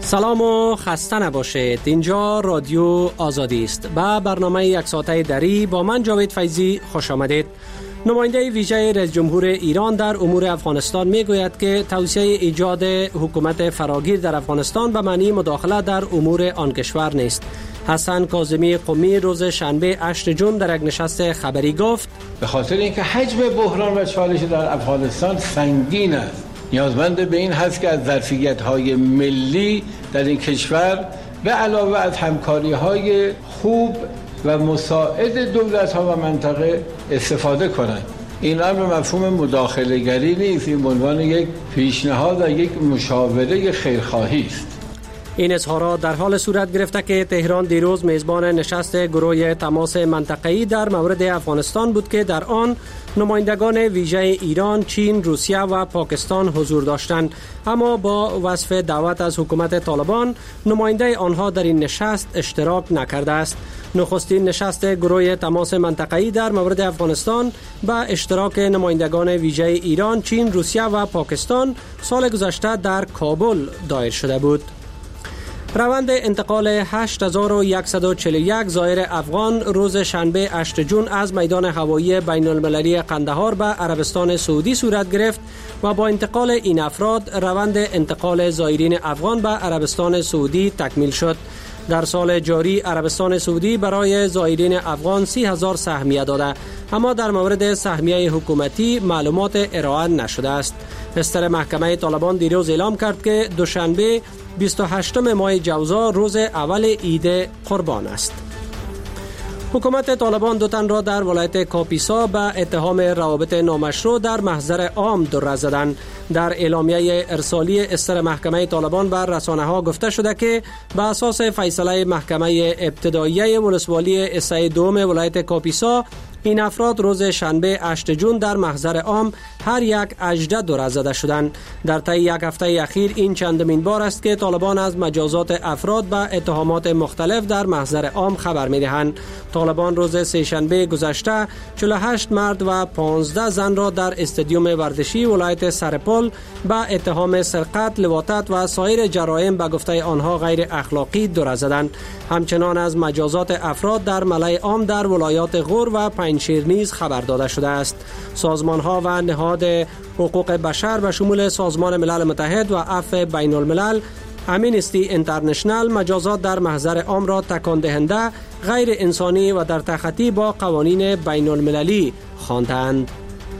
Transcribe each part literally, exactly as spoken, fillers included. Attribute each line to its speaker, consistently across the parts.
Speaker 1: سلام و خسته نباشید. اینجا رادیو آزادی است. با برنامه یک ساعته دری با من جاوید فیضی خوش آمدید. نماینده ویژه رئیس جمهور ایران در امور افغانستان میگوید که توصیه ایجاد حکومت فراگیر در افغانستان به معنی مداخله در امور آن کشور نیست. حسن کاظمی قمی روز شنبه هشتم ژوئن در یک نشست خبری گفت
Speaker 2: به خاطر اینکه حجم بحران و چالش در افغانستان سنگین است، نیازمند به این هست که از ظرفیت‌های ملی در این کشور به علاوه از همکاری‌های خوب و مساعد دولت‌ها و منطقه استفاده کنند. این امر مفهوم مداخله گری نیست، این به عنوان یک پیشنهاد و یک مشاوره خیرخواهی است.
Speaker 1: این اظهارات در حال صورت گرفته که تهران دیروز میزبان نشست گروه تماس منطقه‌ای در مورد افغانستان بود که در آن نمایندگان ویژه ایران، چین، روسیه و پاکستان حضور داشتند، اما با وصف دعوت از حکومت طالبان نماینده آنها در این نشست اشتراک نکرده است. نخستین نشست گروه تماس منطقه‌ای در مورد افغانستان با اشتراک نمایندگان ویژه ایران، چین، روسیه و پاکستان سال گذشته در کابل دایر شده بود. روند انتقال هشت هزار و صد و چهل و یک زائر افغان روز شنبه هشتم ژوئن از میدان هوایی بین المللی قندهار به عربستان سعودی صورت گرفت و با انتقال این افراد روند انتقال زائرین افغان به عربستان سعودی تکمیل شد. در سال جاری عربستان سعودی برای زائرین افغان سی هزار سهمیه داده، اما در مورد سهمیه حکومتی معلومات ارائه نشده است. بستر محکمه طالبان دیروز اعلام کرد که دوشنبه بیست و هشتم ماه جوزا روز اول عید قربان است. حکومت طالبان دو تن را در ولایت کاپیسا به اتهام روابط نامشروع در محضر عام دره زدند. در اعلامیه ارسالی استر محکمه طالبان بر رسانه ها گفته شده که به اساس فیصله محکمه ابتداییه ولسوالی اسای دوم ولایت کاپیسا، این افراد روز شنبه هشتم ژوئن در محضر عام هر یک اجده دره زده شدند. در طی یک هفته اخیر این چندمین بار است که طالبان از مجازات افراد به اتهامات مختلف در محضر عام خبر می‌دهند. طالبان روز سه‌شنبه گذشته چهل و هشت مرد و پانزده زن را در استادیوم ورزشی ولایت سرپل به اتهام سرقت، لواطت و سایر جرایم به گفته آنها غیر اخلاقی دره زدند. همچنان از مجازات افراد در ملأ عام در ولایات غور و پنجشیر نیز خبر داده شده است. سازمان‌ها و نهاد حقوق بشر به شمول سازمان ملل متحد و عفو بین الملل، امنستی اینترنشنال مجازات در محضر عام را تکان دهنده، غیر انسانی و در تخطی با قوانین بین المللی خواندند.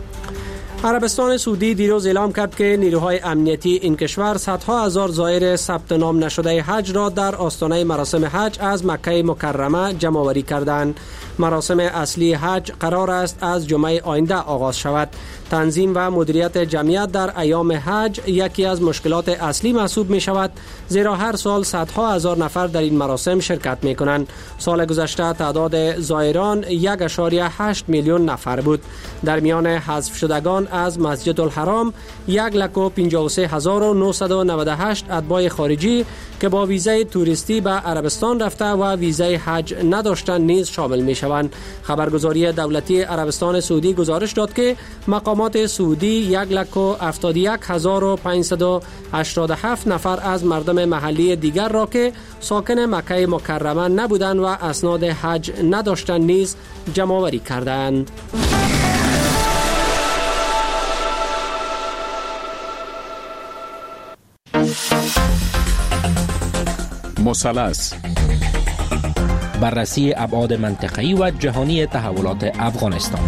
Speaker 1: عربستان سعودی دیروز اعلام کرد که نیروهای امنیتی این کشور صدها هزار زائر ثبت نام نشده حج را در آستانه مراسم حج از مکه مکرمه جمع آوری کردند. مراسم اصلی حج قرار است از جمعه آینده آغاز شود. تنظیم و مدیریت جمعیت در ایام حج یکی از مشکلات اصلی محسوب می شود، زیرا هر سال صدها هزار نفر در این مراسم شرکت می کنند. سال گذشته تعداد زائران یک و هشت میلیون نفر بود. در میان حذف شدگان از مسجد الحرام یک لک و پنجاه و سه هزار و نهصد و نود و هشت اتباع خارجی که با ویزای توریستی به عربستان رفته و ویزای حج نداشتند نیز شامل می شوند. خبرگزاری دولتی عربستان سعودی گزارش داد که مقامات سعودی یک لک و هفتاد و یک هزار و پانصد و هشتاد و هفت نفر از مردم محلی دیگر را که ساکن مکه مکرمه نبودند و اسناد حج نداشتند نیز جمع آوری کردند.
Speaker 3: مثلث
Speaker 4: بررسی ابعاد منطقه‌ای و جهانی تحولات افغانستان.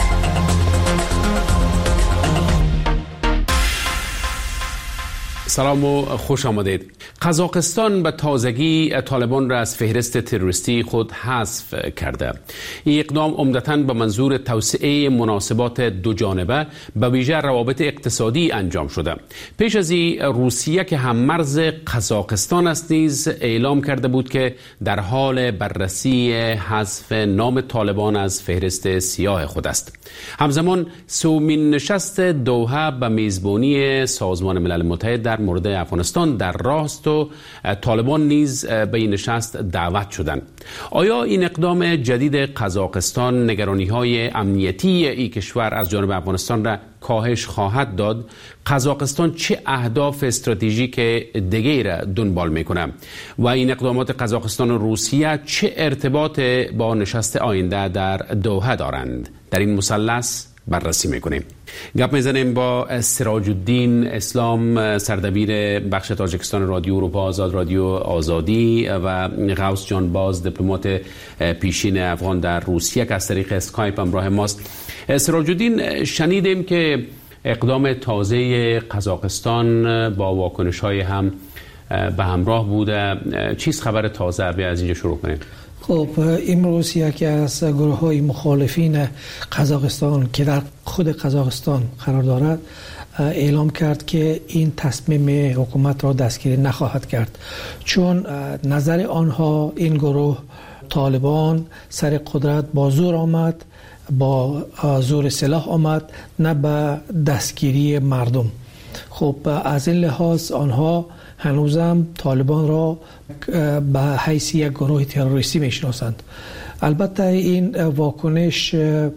Speaker 3: سلام و خوش آمدید. قزاقستان به تازگی طالبان را از فهرست تروریستی خود حذف کرده. این اقدام عمدتاً به منظور توسعه مناسبات دو جانبه به ویژه روابط اقتصادی انجام شده. پیش از این روسیه که هم مرز قزاقستان است نیز اعلام کرده بود که در حال بررسی حذف نام طالبان از فهرست سیاه خود است. همزمان سومین نشست دوحه به میزبانی سازمان ملل متحد در مورد افغانستان در راست و طالبان نیز به این نشست دعوت شدند. آیا این اقدام جدید قزاقستان نگرانی‌های امنیتی این کشور از جانب افغانستان را کاهش خواهد داد؟ قزاقستان چه اهداف استراتژیک دیگری را دنبال میکنه و این اقدامات قزاقستان و روسیه چه ارتباط با نشست آینده در دوحه دارند؟ در این مثلث بررسی میکنیم. گپ میزنیم با سراج الدین اسلام، سردبیر بخش تاجیکستان رادیو اروپا آزاد، رادیو آزادی، و غوث جانباز، دیپلمات پیشین افغان در روسیه که از طریق اسکایپ همراه ماست. سراج الدین، شنیدیم که اقدام تازه قزاقستان با واکنش‌های هم به همراه بوده. چیست خبر تازه؟ از اینجا شروع کنیم.
Speaker 5: خب امروز یکی از گروه های مخالفین قزاقستان که در خود قزاقستان قرار دارد اعلام کرد که این تصمیم حکومت را دستگیری نخواهد کرد، چون نظر آنها این گروه طالبان سر قدرت با زور آمد، با زور سلاح آمد، نه به دستگیری مردم. خب از این لحاظ آنها هنوزم طالبان را به حیث یک گروه تروریستی میشناسند. البته این واکنش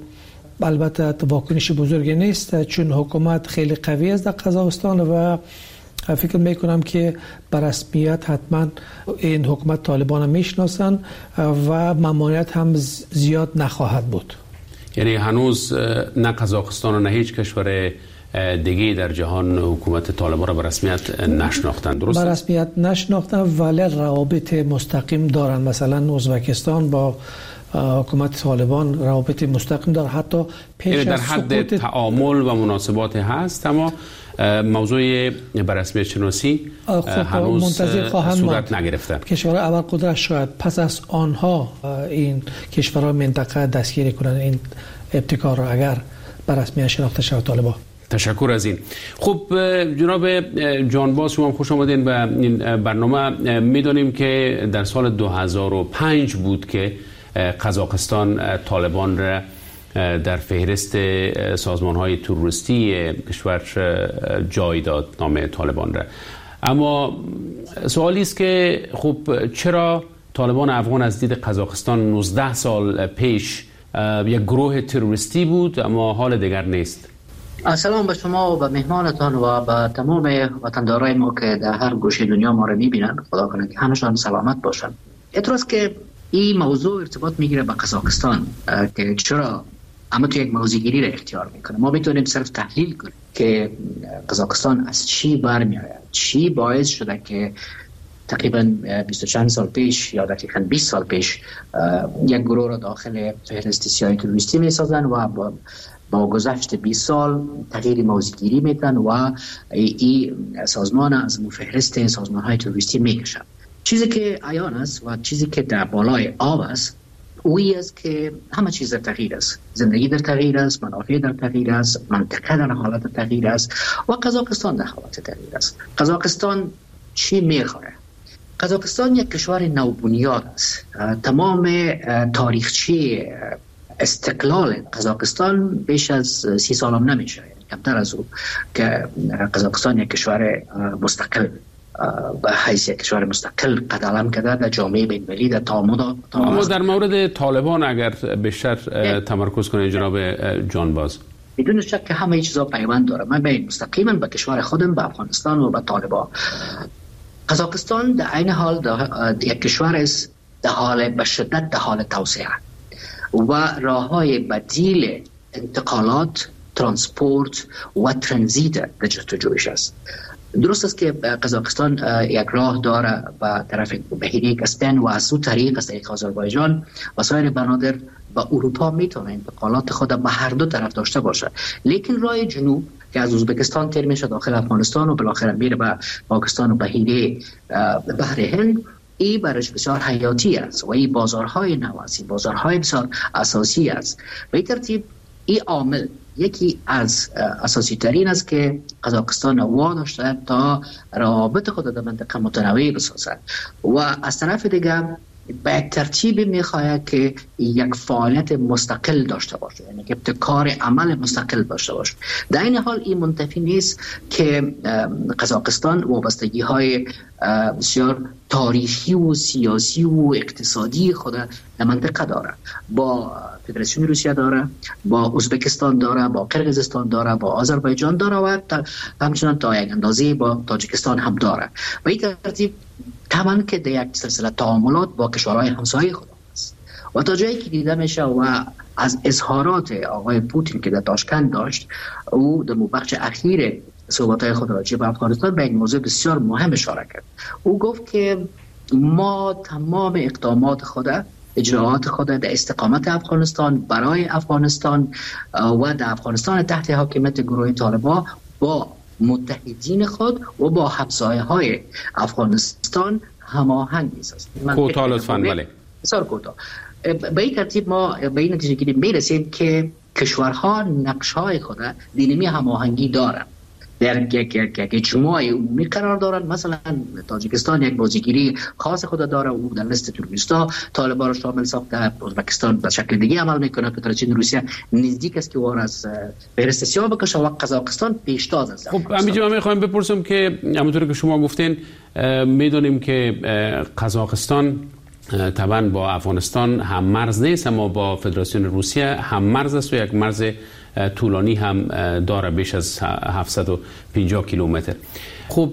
Speaker 5: البته واکنش بزرگی نیست، چون حکومت خیلی قوی است در قزاقستان و فکر میکنم که به رسمیت حتما این حکومت طالبان را میشناسند و ممانعت هم زیاد نخواهد بود.
Speaker 3: یعنی هنوز نه قزاقستان و نه هیچ کشور دیگه در جهان حکومت طالبان را به رسمیت نشناختند، درست؟
Speaker 5: به رسمیت نشناختند ولی روابط مستقیم دارند. مثلا ازبکستان با حکومت طالبان روابط مستقیم داره، حتی پیش
Speaker 3: در
Speaker 5: از
Speaker 3: حد تعامل و مناسبات هست، اما موضوع به رسمیت شناسی هنوز
Speaker 5: منتظر خواهند
Speaker 3: صورت نگرفته.
Speaker 5: کشورهای اول قدرت شاید پس از آنها این کشورهای منطقه دستگیری کنند این ابتکار را اگر به رسمیت شناخته شود طالبان.
Speaker 3: تشکر از این. خب جناب جانباز، شما خوش آمدین به این برنامه. میدونیم که در سال دو هزار و پنج بود که قزاقستان طالبان را در فهرست سازمان‌های تروریستی کشور جای داد، نام طالبان را. اما سوالی است که خب چرا طالبان افغان از دید قزاقستان نوزده سال پیش یک گروه تروریستی بود اما حال دیگر نیست؟
Speaker 6: سلام به شما و به مهمانتان و به تمام وطندارای ما که در هر گوشه دنیا ما رو میبینن. خدا کنه که همشان سلامت باشن. اعتراض که این موضوع ارتباط میگیره با قزاقستان که چرا اما تو یک موضوعگیری را اختیار میکنه. ما میتونیم صرف تحلیل کنیم که قزاقستان از چی برمیآید، چی باعث شده که تقریبا بیست و چند سال پیش یا دقیقاً بیست سال پیش یک گروه را داخل فهرست سیاسی تروریستی میسازن و با با گذشت بیست سال تغییر موضوعگیری میکنن و این سازمان از فهرست سازمان‌های تروریستی میکشن. چیزی که عیان است و چیزی که در بالای آب است اویی است که همه چیز در تغییر است. زندگی در تغییر است، منافع در تغییر است، منطقه در حالت تغییر است و قزاقستان در حالت تغییر است. قزاقستان چی میخوره؟ قزاقستان یک کشور نوبنیاد است. تمام تاریخچه استقلال قزاقستان بیش از سی سال هم نمیشه، کمتر از او، که قزاقستان یک کشور مستقل به حیث یک کشور مستقل قد علم کرده در جامعه بین‌المللی در تعامل.
Speaker 3: اما در مورد طالبان اگر بیشتر تمرکز کنید جناب جانباز.
Speaker 6: بدون شک که همه چیزا پیوند داره. من بین مستقیما به کشور خودم، به افغانستان و به طالبان. قزاقستان در عین حال یک کشور است در حال به شدت در حال توسعه و راه‌های بدیل انتقالات، ترانسپورت و ترانزیت در جستجویش است. درست است که قزاقستان یک راه داره به طرف بحیره کسپین و از اون طریق از طریق آذربایجان و سایر بنادر به اروپا میتونه انتقالات خود به هر دو طرف داشته باشه. لیکن راه جنوب که از ازبکستان تیر میشه داخل افغانستان و بالاخره میره به پاکستان و بحیره بحر هند، این برش بسیار حیاتی است و این بازارهای نواسی، بازارهای بسیار اساسی است. به این ترتیب این عامل یکی از اساسی ترین است که قزاقستان واداشته تا روابط خود در منطقه متنوع بسازد و از طرف دیگر به ترتیب میخواهد که یک فعالیت مستقل داشته باشه، یعنی که ابتکار عمل مستقل داشته باشه. در این حال این منتفی نیست که قزاقستان وابستگی های بسیار تاریخی و سیاسی و اقتصادی خود در منطقه داره. با فدراسیون روسیه داره، با ازبکستان داره، با قرقیزستان داره، با آذربایجان داره و همچنان تا یک اندازه با تاجیکستان هم داره. و این ترتیب طبعا که در یک سلسله تعاملات با کشورهای همسایه خود است و تا جایی که دیده میشه و از اظهارات آقای پوتین که در تاشکند داشت، او در بخش اخیر صحبت‌های خود راجع به افغانستان به یک موضوع بسیار مهم اشاره کرد. او گفت که ما تمام اقدامات خود، اجراعات خود در استقامت افغانستان، برای افغانستان و در افغانستان تحت حاکمیت گروه طالبان با متحدین خود و با همسایه‌های افغانستان هماهنگ است.
Speaker 3: کوتاه لطفاً. بله
Speaker 6: بسیار کوتاه. به این ترتیب ما به این نتیجه گیری میرسیم که کشورها نقش‌های خود دینمی هماهنگی دارند، در یک اجماع عمومی قرار دارند. مثلا تاجیکستان یک بازیگیری خاص خود داره، او در لیست تروریستا طالبان را شامل ساخته. ازبکستان به شکل دیگه عمل میکنه. فدراسیون روسیه نزدیک است که وار از فهرست سیاه بکشه و قزاقستان پیشتاز است.
Speaker 3: خب همینجا من میخوام بپرسم که همونطور که شما گفتین میدونیم که قزاقستان طبعا با افغانستان هم مرز نیست، اما با فدراسیون روسیه هم مرز است و یک مرز طولانی هم داره، بیش از هفتصد و پنجاه کیلومتر. خب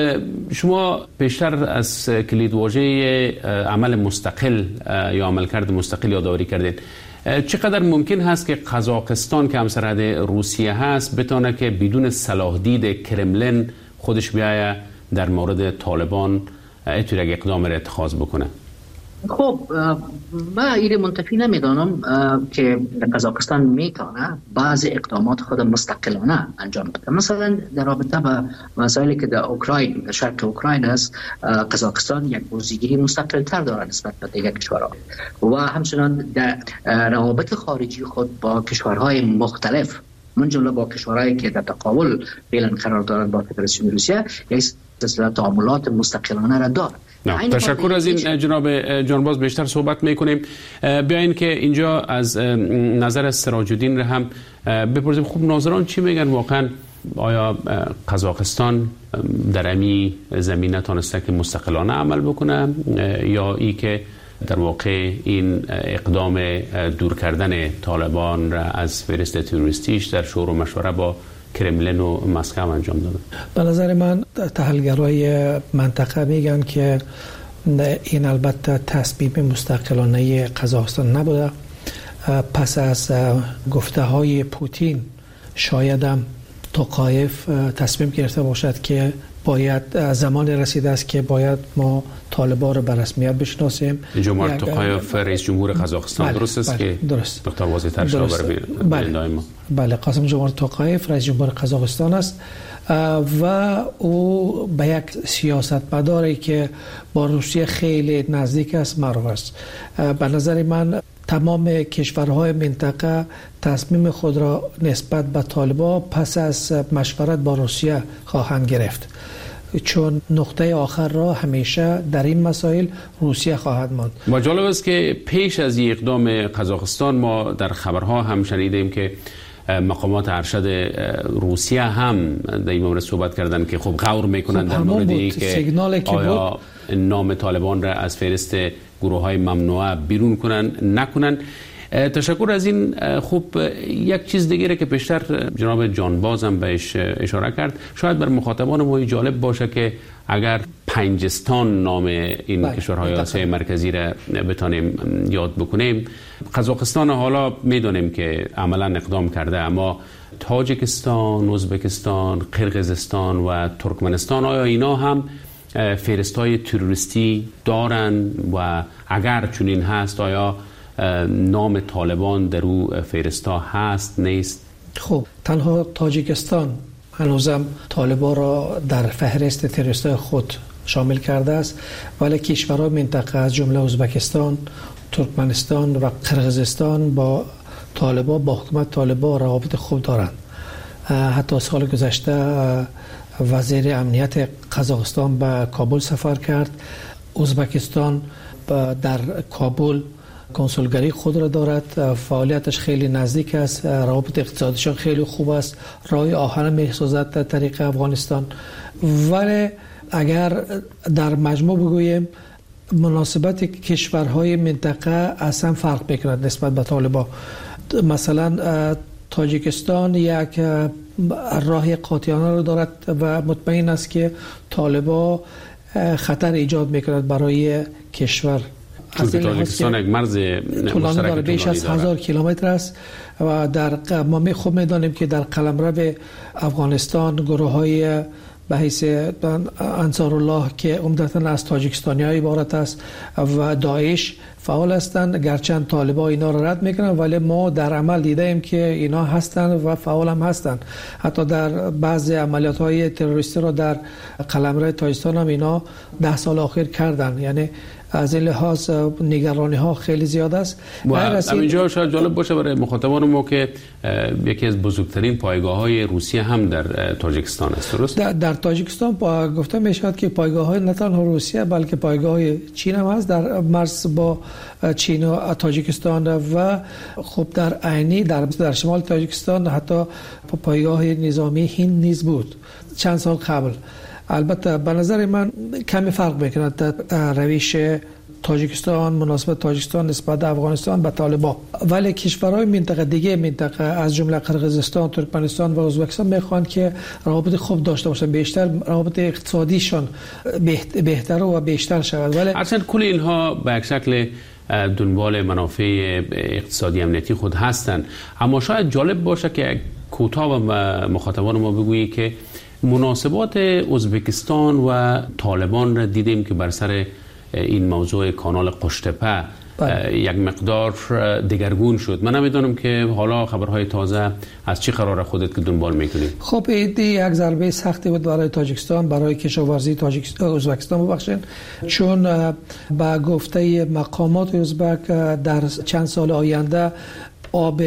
Speaker 3: شما بیشتر از کلیدواژه عمل مستقل یا عملکرد مستقل یادآوری کردین. چقدر ممکن هست که قزاقستان که همسرحد روسیه هست بتونه که بدون صلاح دید کرملین خودش بیایه در مورد طالبان اینطور یک اقدام را اتخاذ بکنه؟
Speaker 6: خب من این منتفی نمیدانم که قزاقستان میتونه بعض اقدامات خود مستقلانه انجام بده. مثلا در رابطه با مسائلی که در اوکراین، در شرق اوکراین است، قزاقستان یک بازیگیری مستقل تر داره نسبت به دیگر کشورها و همچنان در روابط خارجی خود با کشورهای مختلف، من جمله با کشورهایی که در تقابل فعلا قرار دارند با فدراسیون روسیه، یک سلسله تعاملات مستقلانه را دارد.
Speaker 3: تشکر از این جناب جانباز. بیشتر صحبت میکنیم. بیاین که اینجا از نظر سراج الدین را هم بپرسیم. خوب ناظران چی میگن واقعا؟ آیا قزاقستان در امی زمینه تانسته که مستقلانه عمل بکنه یا ای که در واقع این اقدام دور کردن طالبان را از فهرست تروریستیش در شور و مشوره با کرملین و مسکو انجام داده؟
Speaker 5: به نظر من تحلیلگرای منطقه میگن که این البته تصمیم مستقلانه قزاقستان نبوده. پس از گفته های پوتین شاید هم توقایف تصمیم گرفته باشد که باید زمان رسیده است که باید ما طالبان رو به رسمیت بشناسیم.
Speaker 3: جمهور توقایف رئیس جمهور قزاقستان
Speaker 5: بله،
Speaker 3: درست است
Speaker 5: بله،
Speaker 3: که
Speaker 5: درست.
Speaker 3: دکتر واضح تر شده برای
Speaker 5: بله. بله قاسم جمهور توقایف رئیس جمهور قزاقستان است و او به یک سیاستمداری که با روسیه خیلی نزدیک است معروف است. به نظر من تمام کشورهای منطقه تصمیم خود را نسبت به طالبان پس از مشورت با روسیه خواهند گرفت، چون نقطه آخر را همیشه در این مسائل روسیه خواهد ماند.
Speaker 3: و جالب است که پیش از این اقدام قزاقستان ما در خبرها هم شنیدیم که مقامات ارشد روسیه هم در این مورد صحبت کردن که خب غور میکنن در مورد این که آیا نام طالبان را از فهرست گروه های ممنوعه بیرون کنن نکنن. تشکر از این. خوب یک چیز دیگه که پیشتر جناب جانباز هم بهش اشاره کرد، شاید بر مخاطبان ما جالب باشه که اگر پنجستان نام این بله. کشورهای آسیای مرکزی را بتانیم یاد بکنیم. قزاقستان حالا میدونیم که عملا اقدام کرده، اما تاجیکستان، ازبکستان، قرقیزستان و ترکمنستان آیا اینا هم فهرست‌های تروریستی دارن و اگر چنین هست آیا نام طالبان در او فهرست‌ها هست نیست؟
Speaker 5: خب تنها تاجیکستان هنوزم طالبان را در فهرست تروریست‌های خود شامل کرده است، ولی کشورهای منطقه از جمله ازبکستان، ترکمنستان و قرقیزستان با طالبان با حکومت طالبان روابط خوب دارند. حتی سال گذشته وزیر امنیت قزاقستان به کابل سفر کرد. ازبکستان در کابل کنسولگری خود را دارد، فعالیتش خیلی نزدیک است، روابط اقتصادیشان خیلی خوب است، راه آهن می‌سازد در طریق افغانستان. ولی اگر در مجموع بگوییم مناسبت کشورهای منطقه اصلا فرق می‌کند نسبت به طالبان. مثلا تاجیکستان یک راه قاطعانه را دارد و مطمئن است که طالبان خطر ایجاد می‌کند برای کشور.
Speaker 3: چون تاجیکستان یک مرز مشترک
Speaker 5: بیش از هزار کیلومتر است و در ما می خوب می‌دانیم که در قلمرو افغانستان گروه‌های به حیث انصار الله که عمدتاً از تاجیکستانی‌ها عبارت است و داعش فعال هستند، گرچند طالبان اینا را رد میکنن ولی ما در عمل دیدیم که اینا هستند و فعال هم هستند. حتی در بعضی عملیات‌های تروریستی را در قلمرو تاجیکستان هم اینا ده سال اخیر کردن. یعنی از این لحاظ نگرانی ها خیلی زیاد است.
Speaker 3: همینجا شاید جالب باشه برای مخاطبان ما که یکی از بزرگترین پایگاه های روسیه هم در تاجیکستان است، درست؟
Speaker 5: در, در تاجیکستان پا... گفته می شود که پایگاه های نه تنها روسیه بلکه پایگاه های چین هم هست در مرز با چین و تاجیکستان و خب در عینی در, در شمال تاجیکستان حتی پایگاه نظامی هند نیز بود چند سال قبل. البته به نظر من کمی فرق میکنه روش تاجیکستان، مناسبت تاجیکستان نسبت افغانستان به طالبان، ولی کشورهای منطقه دیگه منطقه از جمله قرقیزستان، ترکمنستان و ازبکستان میخوان که روابط خوب داشته باشن، بیشتر روابط اقتصادیشان بهتر و بیشتر شود. ولی
Speaker 3: اصلا کل اینها به یک شکل دنبال منافع اقتصادی امنیتی خود هستند. اما شاید جالب باشه که کوتاه و مخاطبان ما بگویی که مناسبات ازبکستان و طالبان را دیدیم که بر سر این موضوع کانال قشتپه یک مقدار دگرگون شد. من نمیدونم که حالا خبرهای تازه از چی قرار خودت که دنبال میکنید؟
Speaker 5: خب این یک ضربه سختی بود برای تاجیکستان، برای کشاورزی تاجیکستان ازبکستان ببخشید، چون با گفته مقامات ازبک در چند سال آینده آب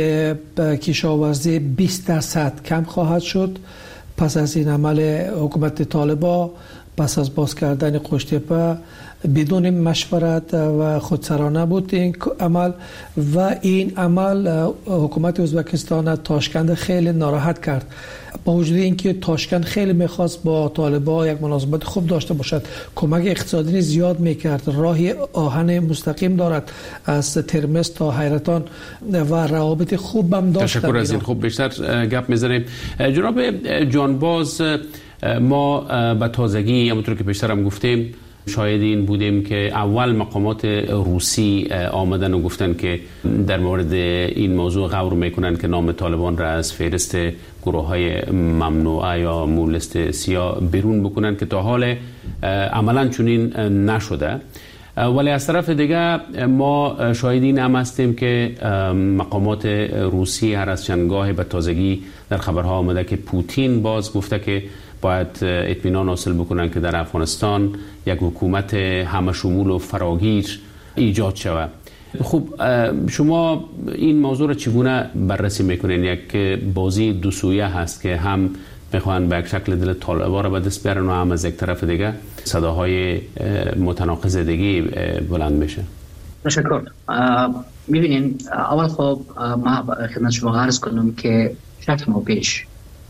Speaker 5: کشاورزی بیست درصد کم خواهد شد پس از این عمل حکومت طالبان، پس از باز کردن قشتپه بدون مشورت و خودسرانه بود این عمل و این عمل حکومت ازبکستان تاشکند خیلی ناراحت کرد. با وجود اینکه تاشکند خیلی میخواست با طالبان یک مناسبت خوب داشته باشد، کمک اقتصادی زیاد میکرد، راه آهن مستقیم دارد از ترمز تا حیرتان و روابط خوب هم داشت.
Speaker 3: تشکر از این. خوب بیشتر گپ میزنیم. جناب جانباز، ما به تازگی همونطور که بیشتر هم گفتیم شاید این بودیم که اول مقامات روسی آمدن و گفتن که در مورد این موضوع غور میکنن که نام طالبان را از فهرست گروه های ممنوعه یا مولست سیاه بیرون بکنن که تا حال عملا چنین نشده. ولی از طرف دیگه ما شاید این هم هستیم که مقامات روسی هر از چندگاه به تازگی در خبرها آمده که پوتین باز گفته که باید اطمینان حاصل بکنن که در افغانستان یک حکومت همه شمول و فراگیر ایجاد شود. خب شما این موضوع را چگونه بررسی میکنین؟ یک بازی دو سویه هست که هم میخوان به یک شکل دل طالبان را به دست بیارن و هم از یک طرف دیگه صداهای متناقض دیگه بلند میشه.
Speaker 6: تشکر. میبینین اول خب ما خدمت شما عرض کنم که شش ماه پیش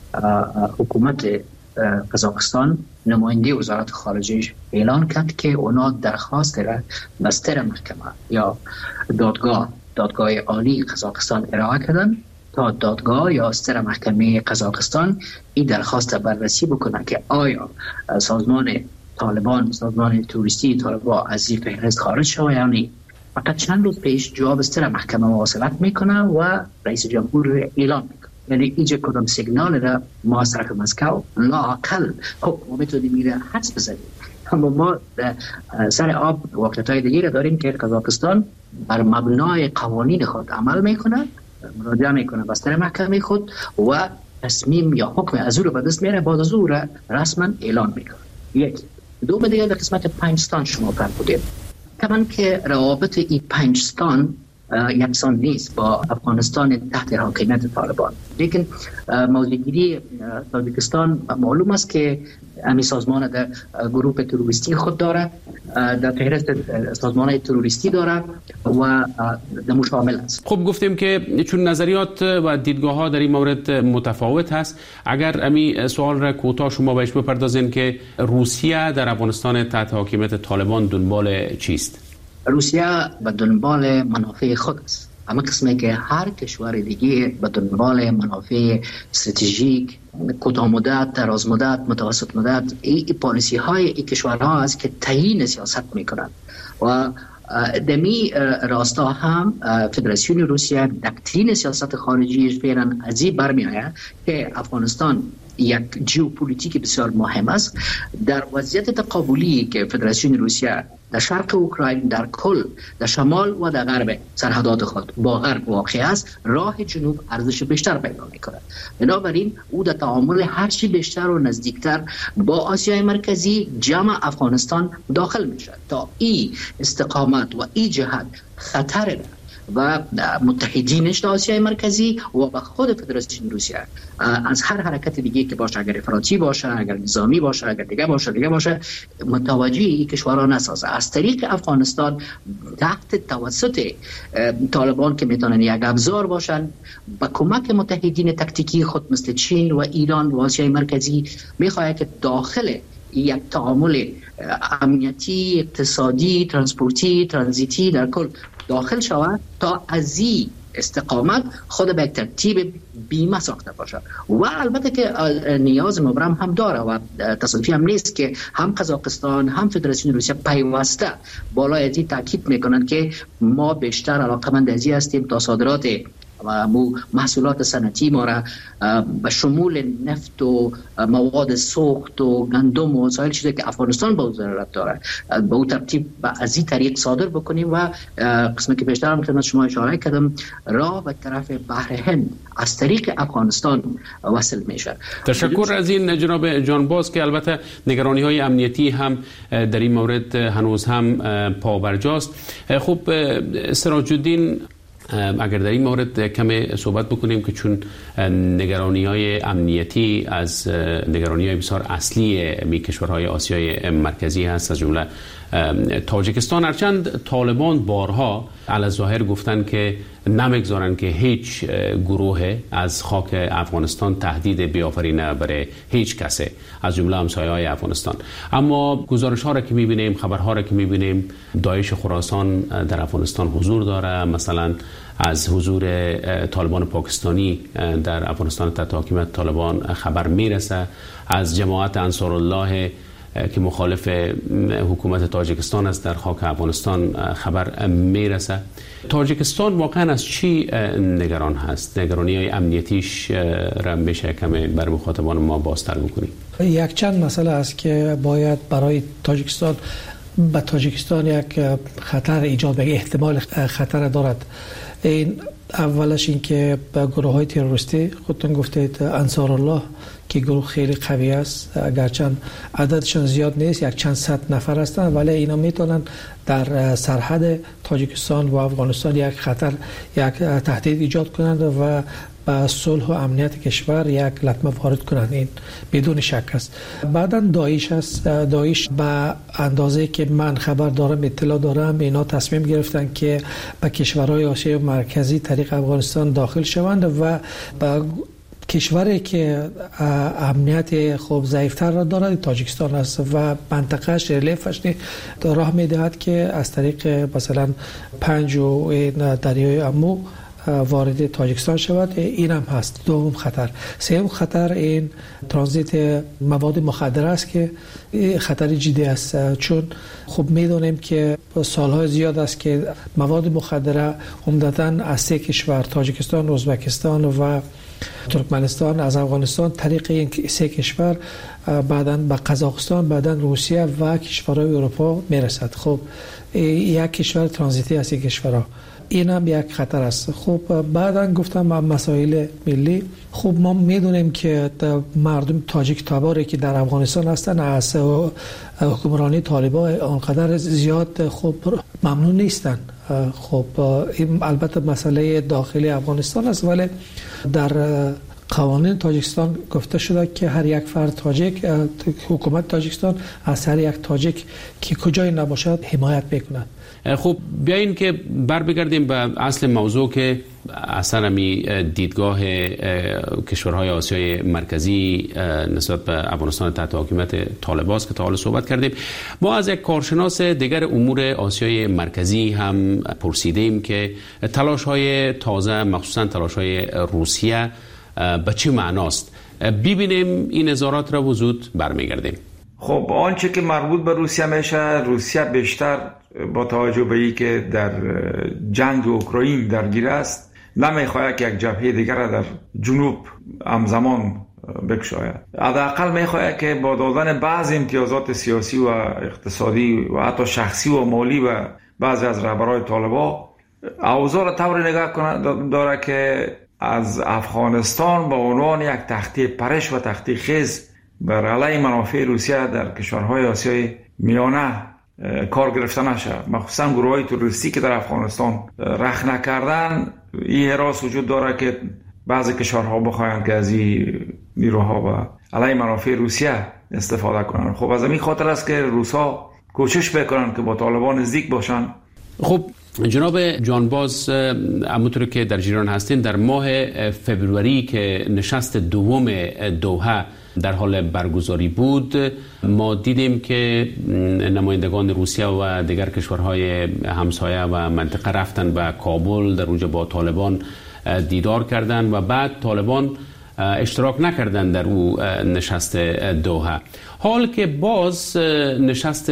Speaker 6: حکومت قزاقستان نماینده وزارت خارجه اعلان کرد که اونا درخواست را به ستر محکمه یا دادگاه دادگاه عالی قزاقستان ارائه کردن تا دادگاه یا ستر محکمه قزاقستان این درخواست بررسی بکنن که آیا سازمان طالبان، سازمان توریستی طالبان از این فهرست خارج شده یا نه. فقط چند روز پیش جواب ستر محکمه مواصلت میکنه و رئیس جمهور اعلان میکنه. یعنی اینجا کدام سیگنال را ما از طرف مسکو لااقل خب ما میتونیم میره حدس بزنیم، اما ما سر آب واقعیت‌های دیگه را داریم که قزاقستان بر مبنای قوانین خود عمل میکنه، مراجعه میکنه به ستر محکمه خود و تصمیم یا حکم از او رو به دست میاره، بعد از او را رسما اعلان میکنه. یک دو دیگه در قسمت پنجستان شما فرمودید، کمان که روابط این پنجستان یکسان نیست با افغانستان تحت حاکمیت طالبان. لیکن موضوعگیری تاجیکستان معلوم است که امی سازمان در گروه تروریستی خود داره، در فهرست سازمان تروریستی داره و در مشامل است.
Speaker 3: خب گفتیم که چون نظریات و دیدگاه ها در این مورد متفاوت هست، اگر امی سوال را کوتاه شما بهش بپردازین که روسیه در افغانستان تحت حاکمیت طالبان دنبال چیست؟
Speaker 6: روسیه به دنبال منافع خود است، اما قسمی که هر کشور دیگه به دنبال منافع استراتژیک کوتاه مدت، دراز مدت، متوسط مدت، این پالیسی های این کشورها است که تعیین سیاست میکنند و دمی راستا هم فدراسیون روسیه دکترین سیاست خارجیش فعلا از این برمی آید که افغانستان یک ژئوپلیتیک بسیار مهم است. در وضعیت تقابلی که فدراسیون روسیه در شرق اوکراین، در کل، در شمال و در غرب سرحدات خود با غرب واقع است، راه جنوب ارزش بیشتر پیدا می‌کند. بنابراین او در تعامل هر چی بیشتر و نزدیکتر با آسیای مرکزی جمع افغانستان داخل میشه تا این استقامت و این جهت خطر و متحدینش در آسیای مرکزی و به خود فدراسیون روسیه از هر حرکت دیگه که باشه، اگر افراطی باشه، اگر نظامی باشه، اگر دیگه باشه دیگه باشه متوجه این کشورها نسازه. از طریق افغانستان تحت توسط طالبان که میتونن یک ابزار باشن، با کمک متحدین تکتیکی خود مثل چین و ایران و آسیای مرکزی میخواد که داخل یک تعامل امنیتی، اقتصادی، ترانسپورتی، ترانزیتی در کل داخل شود تا از این استقامت خود به ترتیب بیمه ساخته باشد. و البته که نیاز مبرم هم داره و تصادفی هم نیست که هم قزاقستان هم فدراسیون روسیه پیوسته بالای از این تاکید میکنند که ما بیشتر علاقمند از این هستیم تا صادرات و محصولات صنعتی ما را به شمول نفت و مواد سوخت و گندم و سایر چیزی که افغانستان با ضرورت داره به اون ترتیب از این طریق صادر بکنیم و قسمی که بیشتر هم خدمت شما اشاره کردم راه به طرف بحر هند از طریق افغانستان وصل میشه.
Speaker 3: تشکر از این جناب جانباز که البته نگرانی های امنیتی هم در این مورد هنوز هم پابرجاست. خب سراج الدین، اگر در این مورد کمی صحبت بکنیم که چون نگرانی های امنیتی از نگرانی های بسیار اصلی می کشورهای آسیای مرکزی هست، از جمله تاجیکستان، هرچند طالبان بارها علی ظاهر گفتن که نمیگذارن که هیچ گروه از خاک افغانستان تهدید بیافرینه برای هیچ کسی از جمله همسایه های افغانستان. اما گزارش ها را که میبینیم، خبرها را که میبینیم، داعش خراسان در افغانستان حضور داره، مثلا از حضور طالبان پاکستانی در افغانستان تحت حاکمیت طالبان خبر میرسه، از جماعت انصارالله که مخالف حکومت تاجیکستان است در خاک افغانستان خبر میرسه. تاجیکستان واقعا از چی نگران هست؟ نگرانی های امنیتیش را میشه کمی بر مخاطبان ما بازتر بکنیم؟
Speaker 5: یک چند مسئله است که باید برای تاجیکستان به تاجیکستان یک خطر ایجاد بگه، احتمال خطر دارد. این اولش این که به گروه های تروریستی خودتون گفتید انصارالله که گروه خیلی قوی است، اگرچند عددشان زیاد نیست، یک چند صد نفر هستند، ولی اینا میتونن در سرحد تاجیکستان و افغانستان یک خطر، یک تهدید ایجاد کنند و به صلح و امنیت کشور یک لطمه وارد کنند. این بدون شک است. بعداً داعش است. داعش به اندازه که من خبر دارم، اطلاع دارم، اینا تصمیم گرفتن که به کشورهای آسیای مرکزی طریق افغانستان داخل شوند و به کشوری که امنیت خوب ضعیفتر را دارد تاجیکستان است و منطقهش ریلیفش راه میدهد که از طریق مثلا پنج و دریای امو وارد تاجیکستان شود. این هم هست دوم خطر. سوم خطر این ترانزیت مواد مخدر است که خطر جدی است، چون خب میدونیم که سالهای زیاد است که مواد مخدر عمدتاً از سه کشور، تاجیکستان، ازبکستان و ترکمنستان، از افغانستان طریق این سه کشور بعداً به قزاقستان، بعداً روسیه و کشورهای اروپا میرسد. خب یک کشور ترانزیتی است این کشورها. این هم یک خطر است. خب بعداً گفتم مسائل ملی. خب ما میدونیم که مردم تاجیک تباری که در افغانستان هستن از حکمرانی طالبان آنقدر زیاد خب ممنون نیستن. خب این البته مسئله داخلی افغانستان است، ولی در قوانین تاجیکستان گفته شده که هر یک فرد تاجیک، حکومت تاجیکستان از هر یک تاجیک که کجای نباشد حمایت میکنه.
Speaker 3: خب بیاین که بر بگردیم به اصل موضوع که اصلا می دیدگاه کشورهای آسیای مرکزی نسبت به افغانستان تحت حکومت طالبان است که تا حالا صحبت کردیم. ما از یک کارشناس دیگر امور آسیای مرکزی هم پرسیدیم که تلاش های تازه، مخصوصا تلاش های روسیه، به چه معناست؟ ببینیم این نظارات را وجود برمیگردیم.
Speaker 7: خب آنچه که مربوط به روسیه میشه، روسیه بیشتر با توجه به این که در جنگ اوکراین درگیر است نمیخواهد که یک جبهه دیگر را در جنوب همزمان بکشاید. حداقل میخواهد که با دادن بعض امتیازات سیاسی و اقتصادی و حتی شخصی و مالی و بعضی از رهبران طالبان اوضاع را طوری نگاه کنه داره که از افغانستان به عنوان یک تخته پرش و تخته خیز بر علیه منافع روسیه در کشورهای آسیای میانه کار گرفته نشه. مخصوصا گروه‌های تروریستی که در افغانستان رخ نکردن، این حراس وجود داره که بعضی کشورها بخواهند که از این نیروها و علیه منافع روسیه استفاده کنند. خب از این خاطر است که روسا کوشش بکنند که با طالبان نزدیک باشند.
Speaker 3: خب جناب جانباز، همونطور که در جریان هستین، در ماه فبروری که نشست دوم دوحه در حال برگزاری بود، ما دیدیم که نمایندگان روسیه و دیگر کشورهای همسایه و منطقه رفتن به کابل، در اونجا با طالبان دیدار کردند و بعد طالبان اشتراک نکردند در او نشست دوحه. حال که باز نشست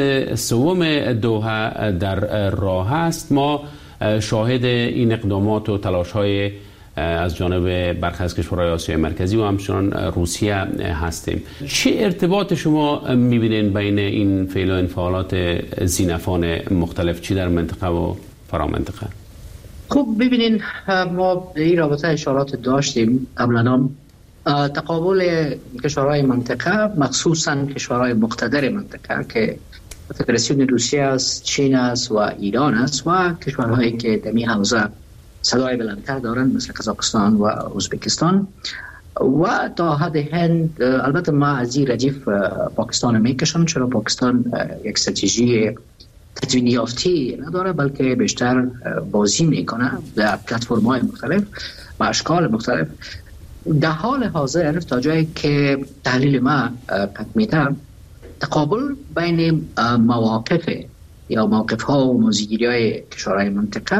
Speaker 3: سوم دوحه در راه است، ما شاهد این اقدامات و تلاش‌های از جانب برخی از کشورهای آسیای مرکزی و همچنان روسیه هستیم. چه ارتباط شما می‌بینید بین این فعل و انفعالات زینفان مختلف، چی در منطقه و فرامنطقه؟
Speaker 6: خب ببینین، ما این رابطه اشارات داشتیم قبلا. تقابل کشورهای منطقه، مخصوصا کشورهای مقتدر منطقه که فدراسیون روسیه است، چین است و ایران است و کشورهایی که در این حوزه صدای بلندتر دارند مثل قزاقستان و ازبکستان و تا حد هند. البته ما از این ردیف پاکستان میکشم، چرا پاکستان یک استراتژی تدوین یافتی نداره بلکه بیشتر بازی میکنه در پلتفرم‌های مختلف و اشکال مختلف. در حال حاضر تا جایی که تحلیل ما قد میده، تقابل بین مواقف یا موقف ها و موضوعگیری های کشورهای منطقه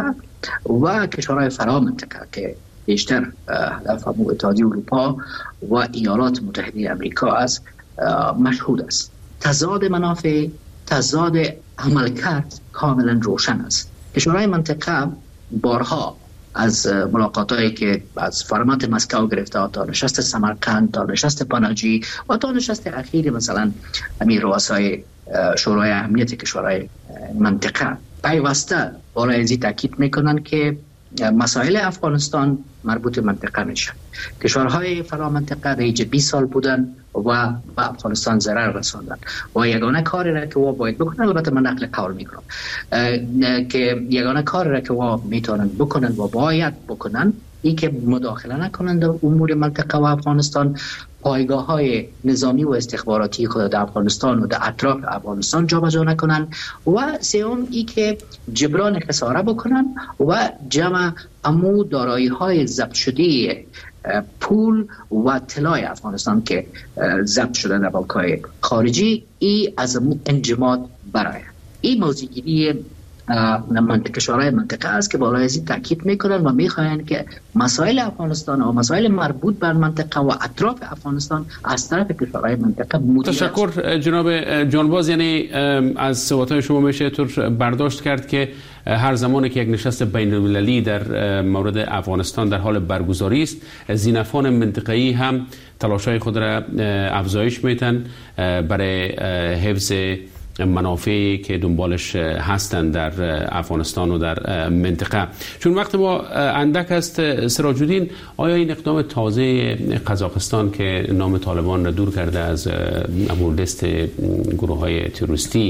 Speaker 6: و کشورهای فرا منطقه که بیشتر هدف همون اتحادیه اروپا و ایالات متحده امریکا است مشهود است. تضاد منافع، تضاد عملکرد کاملا روشن است. کشورهای منطقه بارها از ملاقاتایی که از فرمت مسکو گرفته تا نشست سمرقند، تا نشست پاناجی و تا نشست اخیر مثلا امیر رؤسای شورای امنیت کشورهای منطقه پیوسته برای ازی تاکید میکنن که مسائل افغانستان مربوط منطقه میشه. کشورهای فرامنطقه در اینجا بیست سال بودن و به افغانستان ضرر رساندن و یگانه کاری را که وا باید بکنن، البته من نقل قول میکنم که یگانه کاری را که وا میتونن بکنن و باید بکنن این که مداخله نکنند در امور منطقه و افغانستان، پایگاه های نظامی و استخباراتی خود در افغانستان و در اطراف افغانستان جابجا نکنند و سوم ای که جبران خساره بکنن و جمع امو دارایی های ضبط شده پول و طلای افغانستان که ضبط شده در بانک‌های خارجی ای از امو انجماد برای این موضوعگیری منطقه کشورهای منطقه است که بالای ازی تاکید میکنن و میخواهند که مسائل افغانستان و مسائل مربوط بر منطقه و اطراف افغانستان از طرف کشورهای منطقه مدیریت.
Speaker 3: تشکر جناب جانباز. یعنی از صحبت‌های شما میشه طور برداشت کرد که هر زمانی که یک نشست بین المللی در مورد افغانستان در حال برگزاری است، زینفان منطقه‌ای هم تلاش‌های خود را افزایش میدن برای حفظ منافعی که دنبالش هستند در افغانستان و در منطقه. چون وقت ما اندک است، سراج الدین، آیا این اقدام تازه قزاقستان که نام طالبان را دور کرده از لیست گروه‌های تروریستی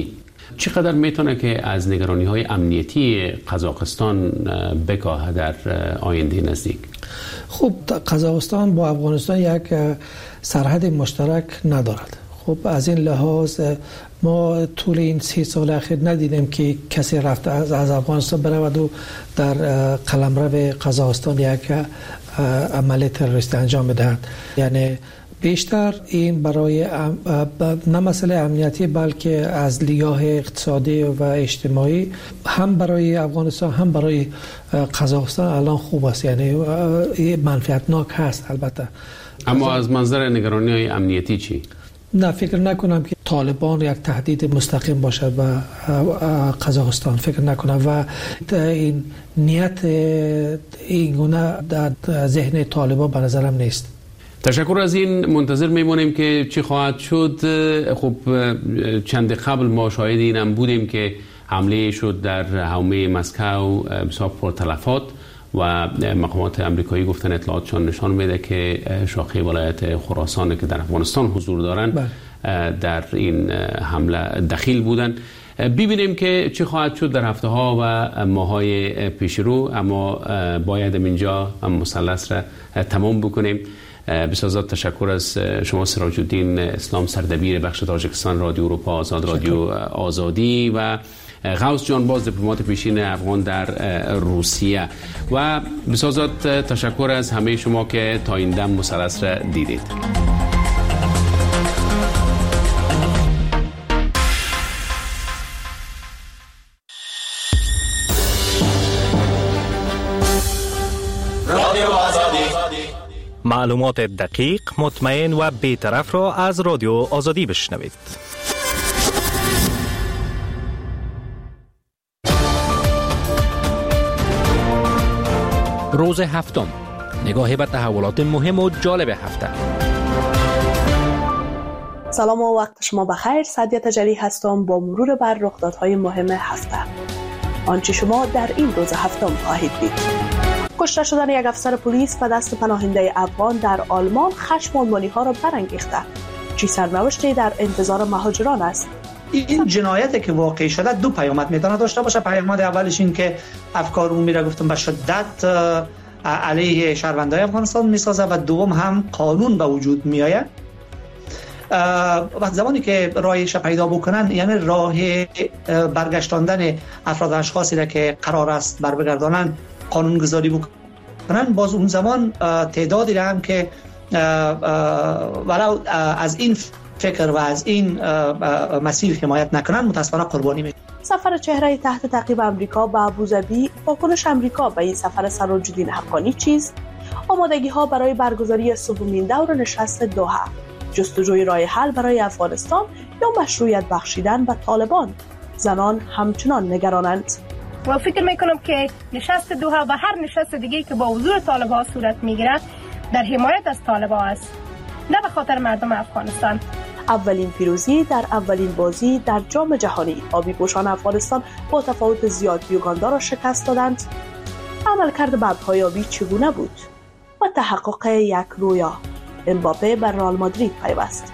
Speaker 3: چقدر میتونه که از نگرانی های امنیتی قزاقستان بکاهه در آینده نزدیک؟
Speaker 5: خب قزاقستان با افغانستان یک سرحد مشترک ندارد. خب از این لحاظ ما طول این سی سال اخیر ندیدیم که کسی رفته از, از افغانستان برود و در قلمرو قزاقستان یک عمل تروریستی انجام بدهد. یعنی بیشتر این برای نه مسئله امنیتی بلکه از لحاظ اقتصادی و اجتماعی هم برای افغانستان هم برای قزاقستان الان خوب است، یعنی منفعتناک هست البته.
Speaker 3: اما از منظر نگرانی های امنیتی چی؟
Speaker 5: نه فکر نکنم که طالبان یک تهدید مستقیم باشد و قزاقستان، فکر نکنم و این نیت این گونه در ذهن طالبان به نظرم نیست.
Speaker 3: تشکر از این. منتظر میمونیم که چی خواهد شد. خب چند قبل ما شاهد اینم بودیم که حمله شد در حومه مسکو بسیار پرتلفات و مقامات امریکایی گفتن اطلاعاتشان نشان میده که شاخه ولایت خراسان که در افغانستان حضور دارن در این حمله دخیل بودن. ببینیم که چی خواهد شد در هفته ها و ماه های پیش رو، اما باید اینجا مثلث را تمام بکنیم. بسیار تشکر از شما سراج الدین اسلام، سردبیر بخش تاجیکستان رادیو اروپا آزاد، رادیو آزادی، و غوث جان باز دیپلمات پیشین افغان در روسیه. و بسیار تشکر از همه شما که تا این دم مثلث را دیدید.
Speaker 4: معلومات دقیق، مطمئن و بی‌طرف را از رادیو آزادی بشنوید. روز هفتم، نگاهی به تحولات مهم و جالب هفته.
Speaker 8: سلام و وقت شما بخیر. سعدیه تجلی هستم با مرور بر رخدادهای مهم هفته. آنچه شما در این روز هفتم خواهید دید: کشته شدن یک افسر پلیس به دست پناهنده افغان در آلمان خشم آلمانی‌ها را برانگیخته. چه سرنوشتی در انتظار مهاجران است؟
Speaker 9: این جنایتی که واقع شده دو پیامد میتونه داشته باشه. پیامد اولش این که افکار عمومی را گفتم به شدت علیه شهروندان افغانستان میسازه و دوم هم قانون به وجود میآید. وقت زمانی که راهش پیدا بکنن، یعنی راه برگشتاندن افراد اشخاصی را که قرار است بر بگردانن قانون گذاری بکنن، باز اون زمان تعدادی را هم که ولو از این فکر و از این مسیر حمایت نکنن متاسفانه قربانی میشن.
Speaker 8: سفر چهره تحت تعقیب امریکا به ابوظبی، واکنش امریکا به این سفر سراج الدین حقانی چیست؟ آمادگی ها برای برگزاری سومین دور نشست دوحه، جستجوی راه حل برای افغانستان یا مشروعیت بخشیدن به طالبان؟ زنان همچنان نگرانند.
Speaker 10: و فکر میکنم که نشست دوحه و هر نشست دیگه که با حضور طالبان صورت میگیرد در حمایت از طالبان است، نه به خاطر مردم افغانستان.
Speaker 8: اولین پیروزی در اولین بازی در جام جهانی، آبی پوشان افغانستان با تفاوت زیاد یوگاندا را شکست دادند. عملکرد ببرهای آبی چگونه بود؟ و تحقق یک رویا، امباپه بر رئال مادرید پیوست.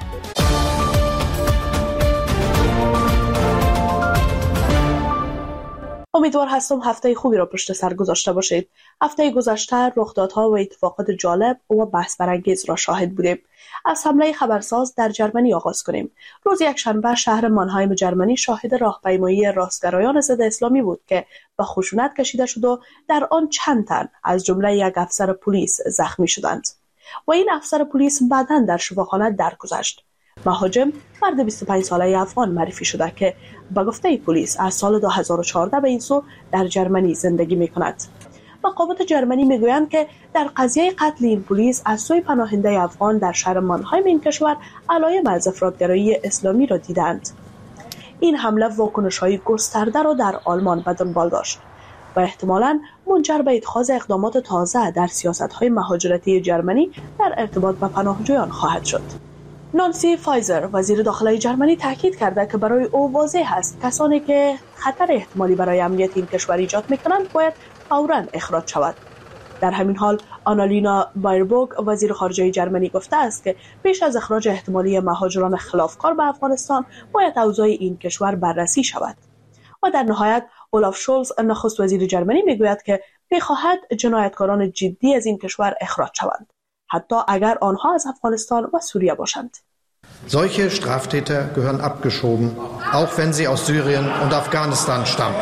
Speaker 8: امیدوار هستم هفته خوبی را پشت سر گذاشته باشید. هفته گذشته رخدادها و اتفاقات جالب و بحث برانگیز را شاهد بودیم. از حمله خبرساز در جرمنی آغاز کنیم. روز یکشنبه شهر مانهایم جرمنی شاهد راهپیمایی راستگرایان ضد اسلامی بود که به خشونت کشیده شد و در آن چند تن از جمله یک افسر پلیس زخمی شدند و این افسر پلیس بعداً در شفاخانه درگذشت. مهاجم مرد بیست و پنج ساله افغان معرفی شده که به گفته پلیس از سال دو هزار و چهارده به این سو در جرمنی زندگی می کند. مقامات جرمنی می گویند که در قضیه قتل این پلیس از سوی پناهنده افغان در شهر مانهایم این کشور علایم از افراطگرایی اسلامی را دیدند. این حمله واکنش‌های گسترده را در آلمان به دنبال داشت و احتمالاً منجر به اتخاذ اقدامات تازه در سیاست‌های مهاجرتی جرمنی در ارتباط با پناهجویان خواهد شد. نانسی فایزر وزیر داخلی جرمنی تاکید کرده که برای او واضح است کسانی که خطر احتمالی برای امنیت این کشور ایجاد می‌کنند باید فوراً اخراج شود. در همین حال آنالینا بایربورگ وزیر خارجه جرمنی گفته است که پیش از اخراج احتمالی مهاجران خلافکار به افغانستان باید اوضاع این کشور بررسی شود. و در نهایت اولاف شولز نخست وزیر جرمنی میگوید که میخواهد جنایتکاران جدی از این کشور اخراج شوند، حتی اگر آنها از افغانستان و سوریه باشند.
Speaker 11: Solche Straftäter gehören abgeschoben, auch wenn sie aus Syrien und Afghanistan stammen.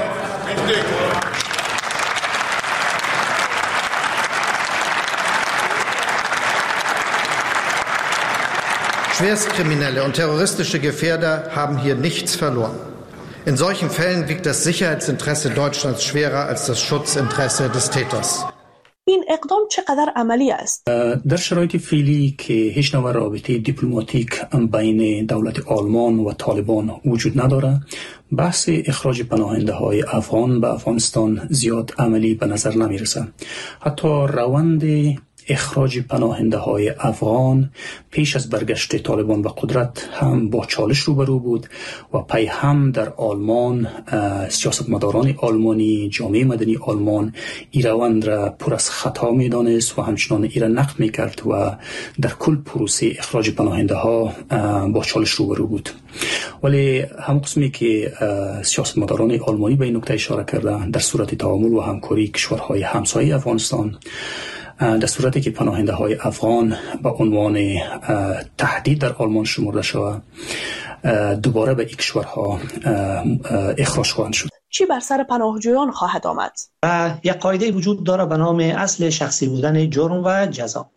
Speaker 11: Schwerstkriminelle und terroristische Gefährder haben hier nichts verloren. In solchen Fällen wiegt das Sicherheitsinteresse Deutschlands schwerer als das Schutzinteresse des Täters.
Speaker 8: این اقدام چقدر عملی است؟
Speaker 12: در شرایط فعلی که هیچ نوع رابطه دیپلماتیک بین دولت آلمان و طالبان وجود نداره، بحث اخراج پناهنده های افغان به افغانستان زیاد عملی به نظر نمیرسه. حتی روند اخراج پناهنده های افغان پیش از برگشت طالبان به قدرت هم با چالش روبرو بود و پی هم در آلمان سیاستمداران آلمانی، جامعه مدنی آلمان این روند را پر از خطا می دانست و همچنان این را نقد می کرد و در کل پروسه اخراج پناهنده ها با چالش روبرو بود. ولی هم قسمی که سیاستمداران آلمانی به این نکته اشاره کردند، در صورت تعامل و همکاری کشورهای همسایه افغانستان، در صورتی که پناهنده های افغان به عنوان تهدید در آلمان شمرده شود، دوباره به این کشورها اخراج خواهند شد.
Speaker 8: چی بر سر پناهجویان خواهد آمد؟
Speaker 9: یک قاعده وجود داره به نام اصل شخصی بودن جرم و جزا.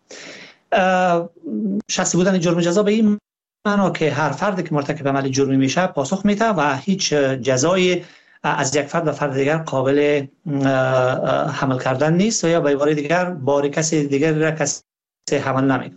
Speaker 9: شخصی بودن جرم و جزا به این معنا که هر فردی که مرتکب عمل جرمی میشه پاسخ میده و هیچ جزایی از یک فرد و فرد دیگر قابل حمل کردن نیست و یا به عبارت دیگر بار کسی دیگر را کسی حمل نمیکنه.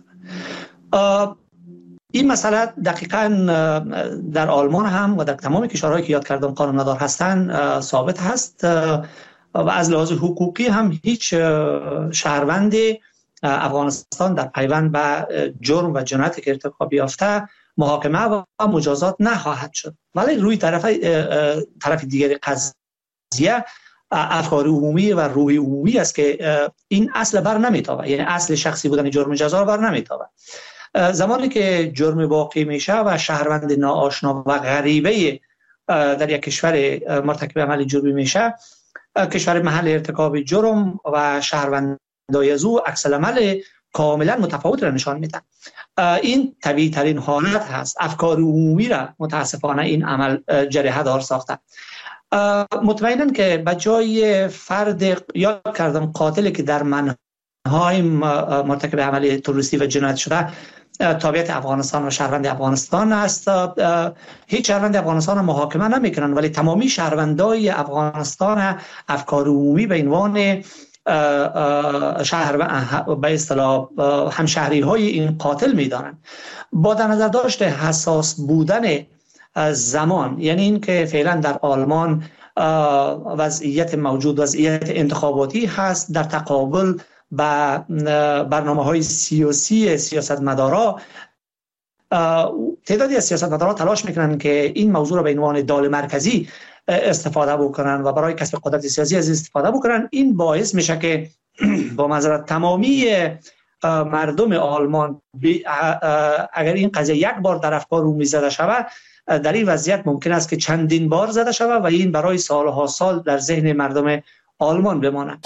Speaker 9: این مسئله دقیقاً در آلمان هم و در تمام کشورهایی که یاد کردم قانون ندار هستند ثابت هست و از لحاظ حقوقی هم هیچ شهروند افغانستان در پیوند به جرم و جنایتی که ارتکاب یافته محاکمه و مجازات نخواهد شد. ولی روی طرف طرف دیگر قضیه افکار عمومی و روح عمومی است که این اصل بر نمیتابه، یعنی اصل شخصی بودن جرم جزا بر نمیتابه. زمانی که جرم واقع میشه و شهروند ناآشنا و غریبه در یک کشور مرتکب عمل جرمی میشه، کشور محل ارتکاب جرم و شهروندای از او عکس العمل کاملا متفاوت را نشان میدن. این طبیعی ترین حالت هست. افکار عمومی را متاسفانه این عمل جریحه دار ساخته. مطمئناً که به جای فرد یاد کردم قاتلی که در منهای مرتکب عمل تروریستی و جنایت شده تابعیت افغانستان و شهروند افغانستان است، هیچ شهروند افغانستان محاکمه نمیکنن، ولی تمامی شهروندای افغانستان افکار عمومی به عنوان شهر و به اصطلاح همشهری های این قاتل میدانند. با در نظر داشت حساس بودن زمان، یعنی این که فعلا در آلمان وضعیت موجود وضعیت انتخاباتی هست در تقابل با برنامه های سیاسی سیاستمدارا، تعدادی از سیاستمدارا تلاش میکنن که این موضوع را به عنوان دال مرکزی استفاده بکنن و برای کسب قدرت سیاسی از استفاده بکنن. این باعث میشه که با معذرت تمامی مردم آلمان اگر این قضیه یک بار در افکار عمومی زده شود، در این وضعیت ممکن است که چندین بار زده شود و این برای سالها سال در ذهن مردم آلمان بماند.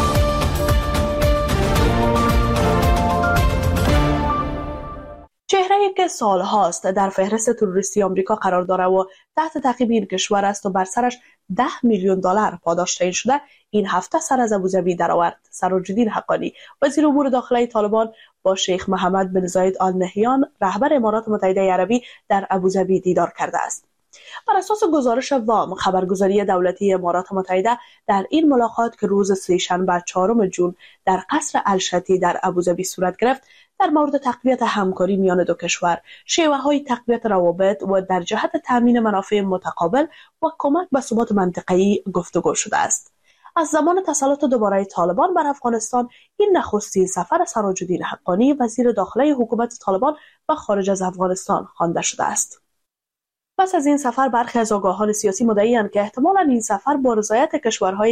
Speaker 8: چهره‌ای که سالهاست در فهرست تروریستی آمریکا قرار داره و تحت تعقیب این کشور است و بر سرش ده میلیون دلار پاداش تعیین شده، این هفته سر از ابوظبی درآورد. سراج‌الدین حقانی وزیر امور داخلی طالبان با شیخ محمد بن زاید آل نهیان رهبر امارات متحده عربی در ابوظبی دیدار کرده است. بر اساس گزارش وام خبرگزاری دولتی امارات متحده در این ملاقات که روز سه‌شنبه چهارم ژوئن در قصر الشتی در ابوظبی صورت گرفت، در مورد تقویت همکاری میان دو کشور، شیوه‌های تقویت روابط و در جهت تامین منافع متقابل و کمک به ثبات منطقه‌ای گفتگو شده است. از زمان تسلط دوباره طالبان بر افغانستان این نخستین سفر سراج‌الدین حقانی وزیر داخلی حکومت طالبان و خارج از افغانستان خوانده شده است. پس از این سفر برخی از آگاهان سیاسی مدعی‌اند که احتمالاً این سفر با رضایت کشورهایی که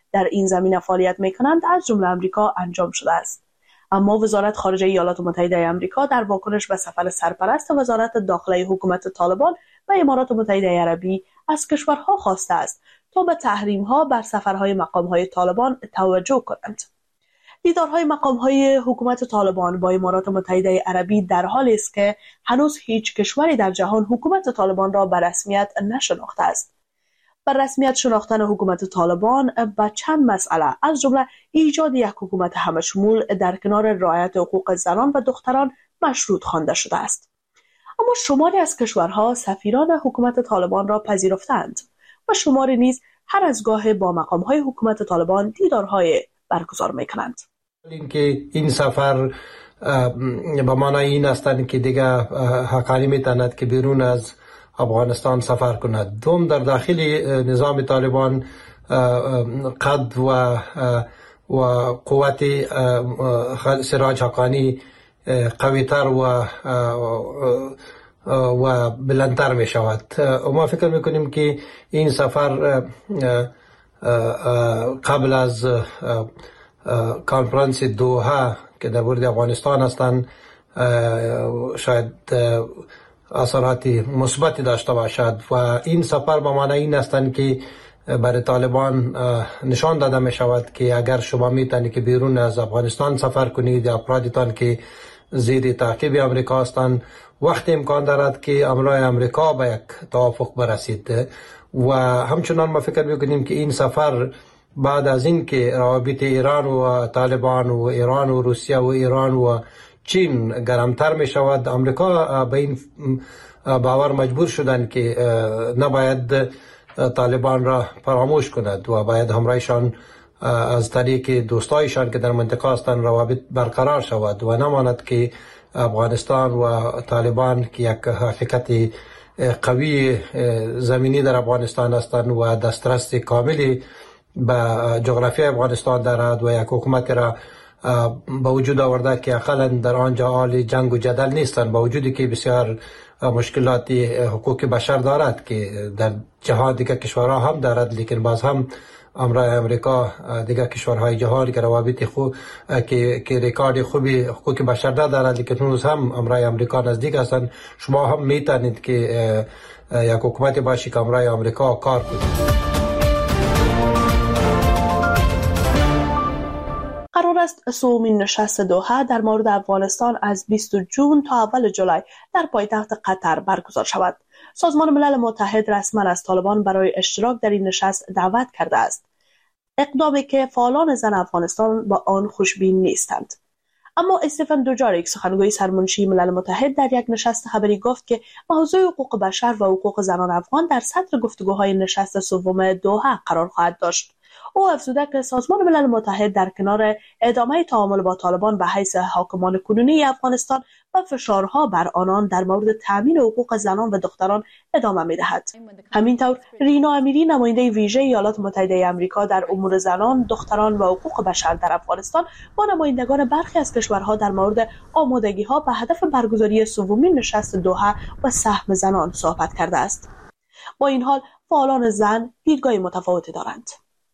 Speaker 8: در این زمینه فعالیت می‌کنند از جمله آمریکا انجام شده است. اما وزارت خارجه ایالات متحده آمریکا در واکنش به سفر سرپرست وزارت داخله حکومت طالبان و امارات متحده عربی از کشورها خواسته است تا به تحریم‌ها بر سفرهای مقام‌های طالبان توجه کنند. دیدارهای مقام‌های حکومت طالبان با امارات متحده عربی در حالی است که هنوز هیچ کشوری در جهان حکومت طالبان را به رسمیت نشناخته است. بر رسمیت شناختن حکومت طالبان به چند مسئله از جمله ایجاد یک حکومت همشمول در کنار رعایت حقوق زنان و دختران مشروط خوانده شده است. اما شماری از کشورها سفیران حکومت طالبان را پذیرفتند و شماری نیز هر از گاه با مقام‌های حکومت طالبان دیدارهای برگزار می‌کنند.
Speaker 13: اینکه این سفر به معنای این است که دیگه حقانی می‌تواند که بیرون از افغانستان سفر کند. دوم، در داخل نظام طالبان قد و و قوت سراج حقانی قوی‌تر و و بلندتر می شود. ما فکر میکنیم که این سفر قبل از کنفرانس دوحه که در مورد افغانستان هستند شاید اثرات مثبتی داشته باشد و این سفر به معنی این هستند که برای طالبان نشان داده می شود که اگر شما می توانید که بیرون از افغانستان سفر کنید یا افرادتان که زیر تعقیب امریکا هستند وقت امکان دارد که امرای امریکا به یک توافق برسید و همچنان ما فکر میکنیم که این سفر بعد از این که روابط ایران و طالبان و ایران و روسیه و ایران و چین گرمتر می شود، امریکا به این باور مجبور شدند که نباید طالبان را فراموش کند و باید همراهشان از طریق دوستایشان که در منطقه هستند روابط برقرار شود و نماند که افغانستان و طالبان که یک حقیقت قوی زمینی در افغانستان هستند و دسترس کاملی به جغرافی افغانستان دارد و یک حکومت را با وجود آورده که اقلا در آنجا حال جنگ و جدل نیستند، با وجودی که بسیار مشکلات حقوق بشر دارد که در جهان دیگر کشورها هم دارد، لیکن باز هم امرای امریکا دیگر کشورهای جهان که روابط خوب که که رکورد خوبی حقوق بشر دارد، لیکن هنوز هم امرای امریکا نزدیک هستند. شما هم میتونید که یک حکومت باشی که امرای امریکا کار کنید.
Speaker 8: قرار است سومین نشست دوحه در مورد افغانستان از بیستم ژوئن تا اول جولای در پایتخت قطر برگزار شود. سازمان ملل متحد رسما از طالبان برای اشتراک در این نشست دعوت کرده است، اقدامی که فعالان زن افغانستان با آن خوشبین نیستند. اما استفن دوجاریک، سخنگوی سرمنشی ملل متحد، در یک نشست خبری گفت که موضوع حقوق بشر و حقوق زنان افغان در صدر گفتگوهای نشست سوم دوحه قرار خواهد داشت. او افزوده که سازمان ملل متحد در کنار ادامه تعامل با طالبان به حیث حاکمان کنونی افغانستان و فشارها بر آنان در مورد تامین حقوق زنان و دختران ادامه می‌دهد. همینطور رینا امیری، نماینده ویژه ایالات متحده آمریکا در امور زنان، دختران و حقوق بشر در افغانستان، با نمایندگان برخی از کشورها در مورد آمادگی‌ها به هدف برگزاری سومین نشست دوحه و سهم زنان صحبت کرده است. با این حال فعالان زن دیدگاه متفاوتی دارند.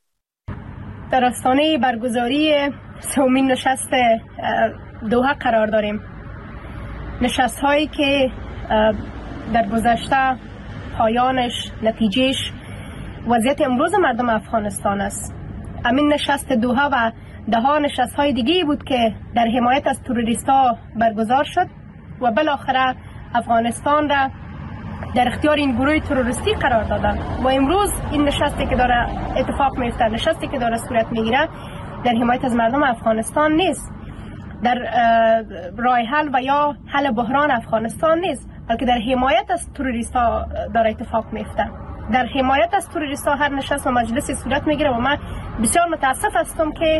Speaker 10: در آستانه برگزاری سومین نشست دوحه قرار داریم. نشست هایی که در گذشته پایانش، نتیجهش وضعیت امروز مردم افغانستان است. همین نشست دوحه و ده ها نشست های دیگه بود که در حمایت از تروریست ها برگزار شد و بالاخره افغانستان را در اختیار این گروه تروریستی قرار دادن و امروز این نشستی که داره اتفاق میفته، نشستی که داره صورت میگیره، در حمایت از مردم افغانستان نیست، در راه حل و یا حل بحران افغانستان نیست، بلکه در حمایت از تروریست ها داره اتفاق میفته. در حمایت از تروریست ها هر نشست و مجلسی صورت میگیره و من بسیار متاسف هستم که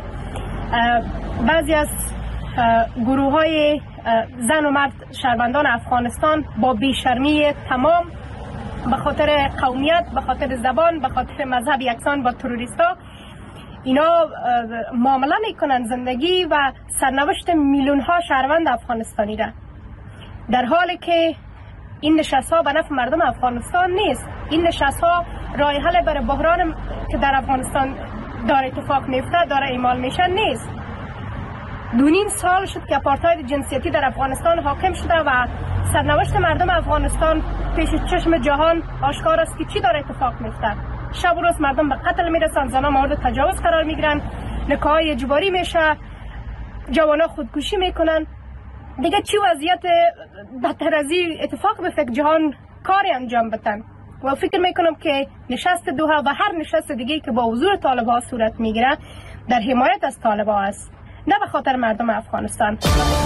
Speaker 10: بعضی از گروه های زن و مرد شهروندان افغانستان با بیشرمی تمام به خاطر قومیت، به خاطر زبان، به خاطر مذهب یکسان با تروریستا اینا معامله میکنن زندگی و سرنوشت میلیون ها شهروند افغانستانی را، در حالی که این نشست ها به نفع مردم افغانستان نیست. این نشست ها راه حل برای بحران که در افغانستان داره اتفاق میفته داره اعمال میشه نیست. دو نیم سال شد که آپارتاید جنسیتی در افغانستان حاکم شده و سرنوشت مردم افغانستان پیش چشم جهان آشکار است که چی داره اتفاق میفته. شب و روز مردم به قتل میرسن، زنان مورد تجاوز قرار میگیرن، نکاح اجباری میشه، جوانا خودکشی میکنن. دیگه چی وضعیت بدتر از این اتفاق بیفته که جهان کاری انجام بدن. و فکر میکنم که نشست دوحه و هر نشست دیگه که با حضور طالبان صورت میگیره در حمایت از طالبان است، نه به خاطر مردم افغانستان.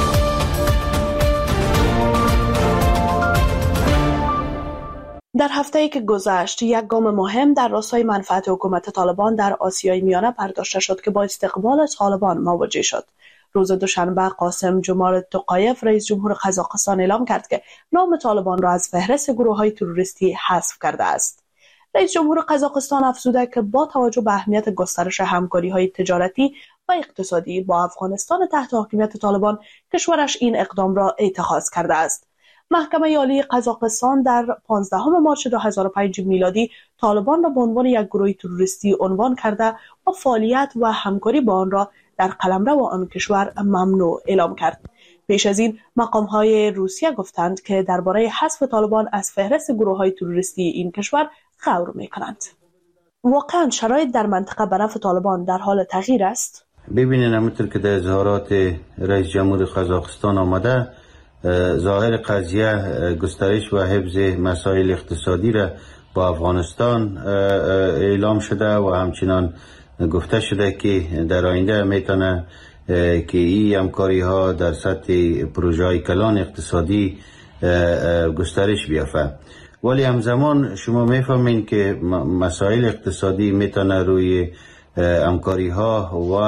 Speaker 8: در هفته‌ای که گذشت یک گام مهم در راستای منفعت حکومت طالبان در آسیای میانه برداشته شد که با استقبال طالبان مواجه شد. روز دوشنبه قاسم جمال توقایف رئیس جمهور قزاقستان اعلام کرد که نام طالبان را از فهرست گروه‌های تروریستی حذف کرده است. رئیس جمهور قزاقستان افزوده که با توجه به اهمیت گسترش همکاری‌های تجارتی و اقتصادی با افغانستان تحت حاکمیت طالبان، کشورش این اقدام را اتخاذ کرده است. محکمه عالی قزاقستان در پانزدهم مارس دو هزار و پنج میلادی طالبان را به عنوان یک گروه تروریستی عنوان کرده و فعالیت و همکاری با آن را در قلمرو آن کشور ممنوع اعلام کرد. پیش از این مقام‌های روسیه گفتند که درباره حذف طالبان از فهرست گروه‌های تروریستی این کشور غور می‌کنند. واقعاً شرایط در منطقه به نفع طالبان در حال تغییر است؟
Speaker 14: ببینید همونطور که در اظهارات رئیس جمهور قزاقستان آمده، ظاهر قضیه گسترش و حفظ مسائل اقتصادی را با افغانستان اعلام شده و همچنان گفته شده که در آینده میتونه که این همکاری ها در سطح پروژه های کلان اقتصادی گسترش بیافته. ولی همزمان شما میفهمین که مسائل اقتصادی میتونه روی همکاری ها و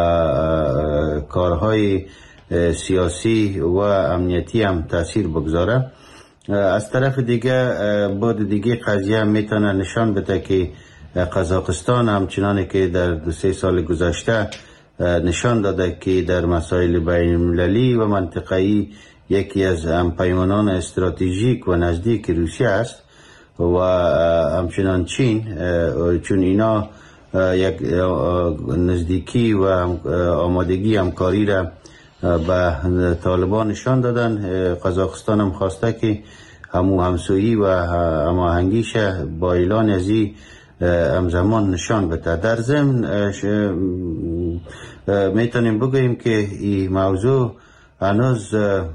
Speaker 14: کارهای سیاسی و امنیتی هم تاثیر بگذاره. از طرف دیگه بعد دیگه قضیه میتونه نشان بده که قزاقستان همچنان که در دو سه سال گذشته نشان داده که در مسائل بین المللی و منطقه‌ای یکی از همپیمانان استراتژیک و نزدیک روسیه است و همچنان چین، چون اینا یک نزدیکی و آمادگی همکاری را به طالبان نشان دادن. قزاقستان هم خواسته که همو همسویی و هماهنگیش با اعلان از این همزمان نشان بده. در ضمن میتونیم بگوییم که این موضوع هنوز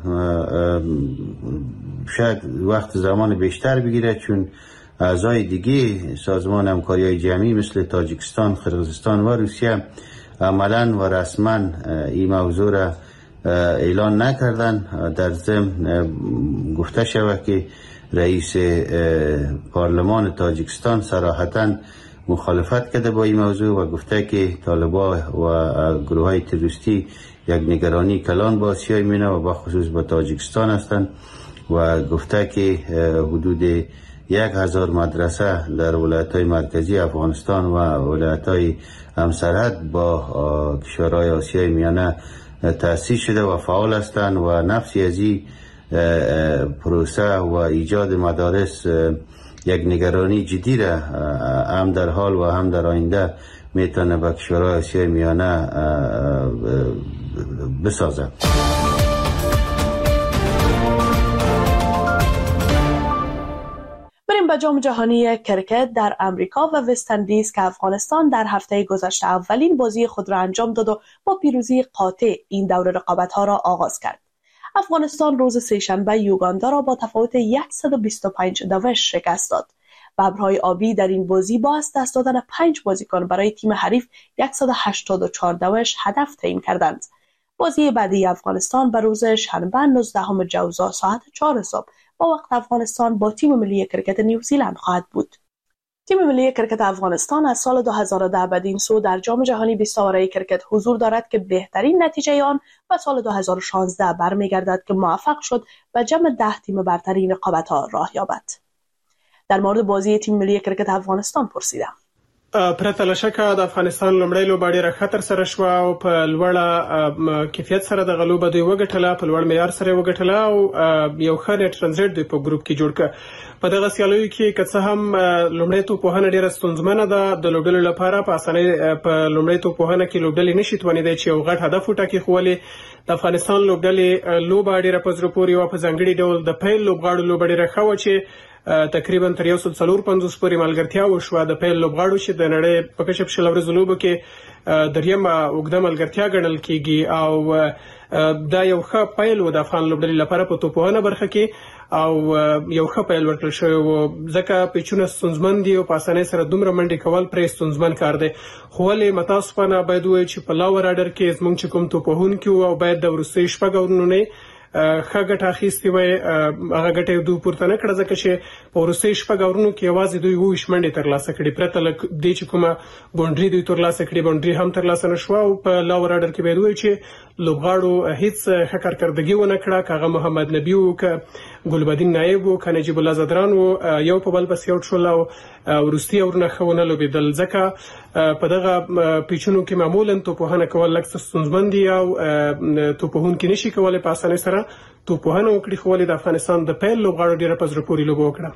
Speaker 14: شاید وقت زمان بیشتر بگیره، چون اعضای دیگه سازمان همکاری جمعی مثل تاجیکستان، قرقیزستان و روسیه عملا و رسما این موضوع را اعلان نکردن. در ضمن گفته شود که رئیس پارلمان تاجیکستان صراحتاً مخالفت کرده با این موضوع و گفته که طالبان و گروه های تروریستی یک نگرانی کلان با آسیای میانه و با خصوص با تاجیکستان هستند و گفته که حدود یک هزار مدرسه در ولایت های مرکزی افغانستان و ولایت های همسرحد با کشورهای آسیای میانه تأسیس شده و فعال هستند و نفسی از این پروسه و ایجاد مدارس یک نگرانی جدی را هم در حال و هم در آینده میتونه به کشورهای آسیای میانه بسازه.
Speaker 8: بریم به جام جهانی کرکت در امریکا و وست اندیز که افغانستان در هفته گذشته اولین بازی خود را انجام داد و با پیروزی قاطع این دور رقابت‌ها را آغاز کرد. افغانستان روز سه‌شنبه یوگاندا را با تفاوت صد و بیست و پنج دوش شکست داد. ببرهای آبی در این بازی با از دست دادن پنج بازیکن برای تیم حریف صد و هشتاد و چهار دوش هدف تعیین کردند. بازی بعدی افغانستان به روز شنبه نوزدهم جوزا ساعت چهار صبح با وقت افغانستان با تیم ملی کرکت نیوزیلند خواهد بود. تیم ملی کرکت افغانستان از سال دو هزار و ده بدین سو در جام جهانی بیست آوره کرکت حضور دارد که بهترین نتیجه آن و سال دو هزار و شانزده برمیگردد که موفق شد به جمع ده تیم برتر رقابت‌ها راه یابد. در مورد بازی تیم ملی کرکت افغانستان پرسیدم.
Speaker 15: پرته له شکه د افغانستان لومړی لوبه ډېره ښه ترسره شوه او په لوړه کیفیت سره دغه لوبه دوی وګټله، په لوړ معیار سره یې وګټله او یو ښه نیټ رن ریټ دوی په ګروپ کې جوړ کړ. په دغه سیالیو کې که څه هم لومړی توپوهنه ډېره ستونزمنه ده د لوبډلو لپاره، په اسانۍ په لومړی توپوهنه کې لوبډلې نشي توانېدی چې یو غټ هدف وټاکي، خو ولې د افغانستان لوبډلې لوبه ډېره په زړه پورې وه. په ځانګړي ډول د پیل لوبغاړو لوبه ډېره ښه وه چې تقریبا تر یو سل څلور پنځوس پورې ملګرتیا وشوه د پیل لوبغاړو چې د نړۍ په کچه په شل ورځو لوبو کې دریمه اوږده ملګرتیا ګڼل کېږي او دا یو ښه پیل و د افغان لوبډلې لپاره په توپوهنه برخه کې او یو ښه پیل ورکړل شوی و، ځکه پیچونه ستونزمن دي او په اسانۍ سره دومره منډې کول پرې ستونزمن کار دی. خو ولې متاسفانه باید ووایو چې په لاور اډر کې زموږ چې کوم توپوهونکي وو او باید د وروستیو شپږ اورونو نه ښه ګټه اخیستې وای، هغه ګټه یې دوی پورته نه کړه ځکه چې په وروستیو شپږ اورونو کې یوازې دوی اووه ویشت منډې ترلاسه کړې، پرته له دې چې کومه باونډري دوی ترلاسه کړې باونډري هم ترلاسه نه شوه. او په لاور اډر کې باید ووایو چې لوبغاړو هیڅ ښه کارکردګي ونه کړه، که هغه محمد نبي و، که ګلبدین نایب و، که نجیب الله زدران و، یو په بل پسې آوټ شول او وروستي اورونه ښه ونه لوبېدل. ځکه په دغه پیچونو کې معمولا توپوهنه کول لږ څه ستونزمن دي او توپوهونکي نشي کولی په اسانۍ سره توپوهنه وکړي، خو ولې د افغانستان د پیل لوبغاړو ډېره په زړه پورې لوبه وکړه.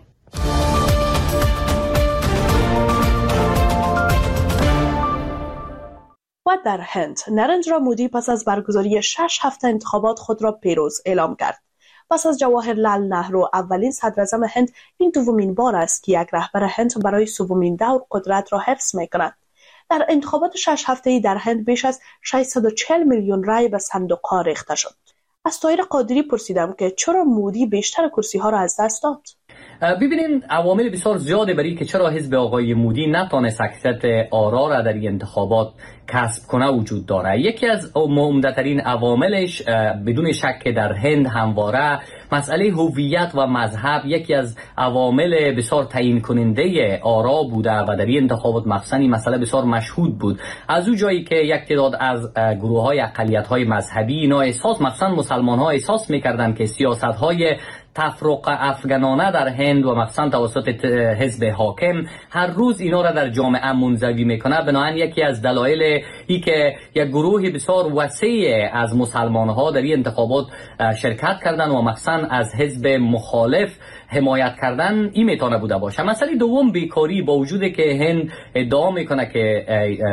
Speaker 8: و در هند نریندرا مودی پس از برگزاری شش هفته انتخابات خود را پیروز اعلام کرد. پس از جواهرلال نهرو اولین صدراعظم هند، این دومین بار است که یک رهبر هند برای سومین دور قدرت را حفظ می‌کند. در انتخابات شش هفته‌ای در هند بیش از ششصد و چهل میلیون رای به صندوق‌ها ریخته شد. از طاهر قادری پرسیدم که چرا مودی بیشتر کرسی‌ها را از دست داد؟
Speaker 16: ببینید عوامل بسیار زیاده برای که چرا حزب آقای مودی نتونست اکثریت آرا را در این انتخابات کسب کنه وجود داره. یکی از عمده‌ترین عواملش بدون شک در هند همواره مسئله هویت و مذهب یکی از عوامل بسیار تعیین کننده آرا بوده و در این انتخابات مخصوصا این مسئله بسیار مشهود بود. از اون جایی که یک تعداد از گروه‌های اقلیت‌های مذهبی اینا احساس مخصوصا مسلمان‌ها احساس می‌کردند که سیاست‌های تفرق افغانانه در هند و مخصوصا توسط حزب حاکم هر روز اینا را در جامعه منزوی میکنه. بنابراین یکی از دلایل ای که یک گروه بسیار وسیع از مسلمان ها در این انتخابات شرکت کردن و مخصوصا از حزب مخالف حمایت کردن این میتونه بوده باشه. مسئله دوم بیکاری، با وجود که هند ادعا میکنه که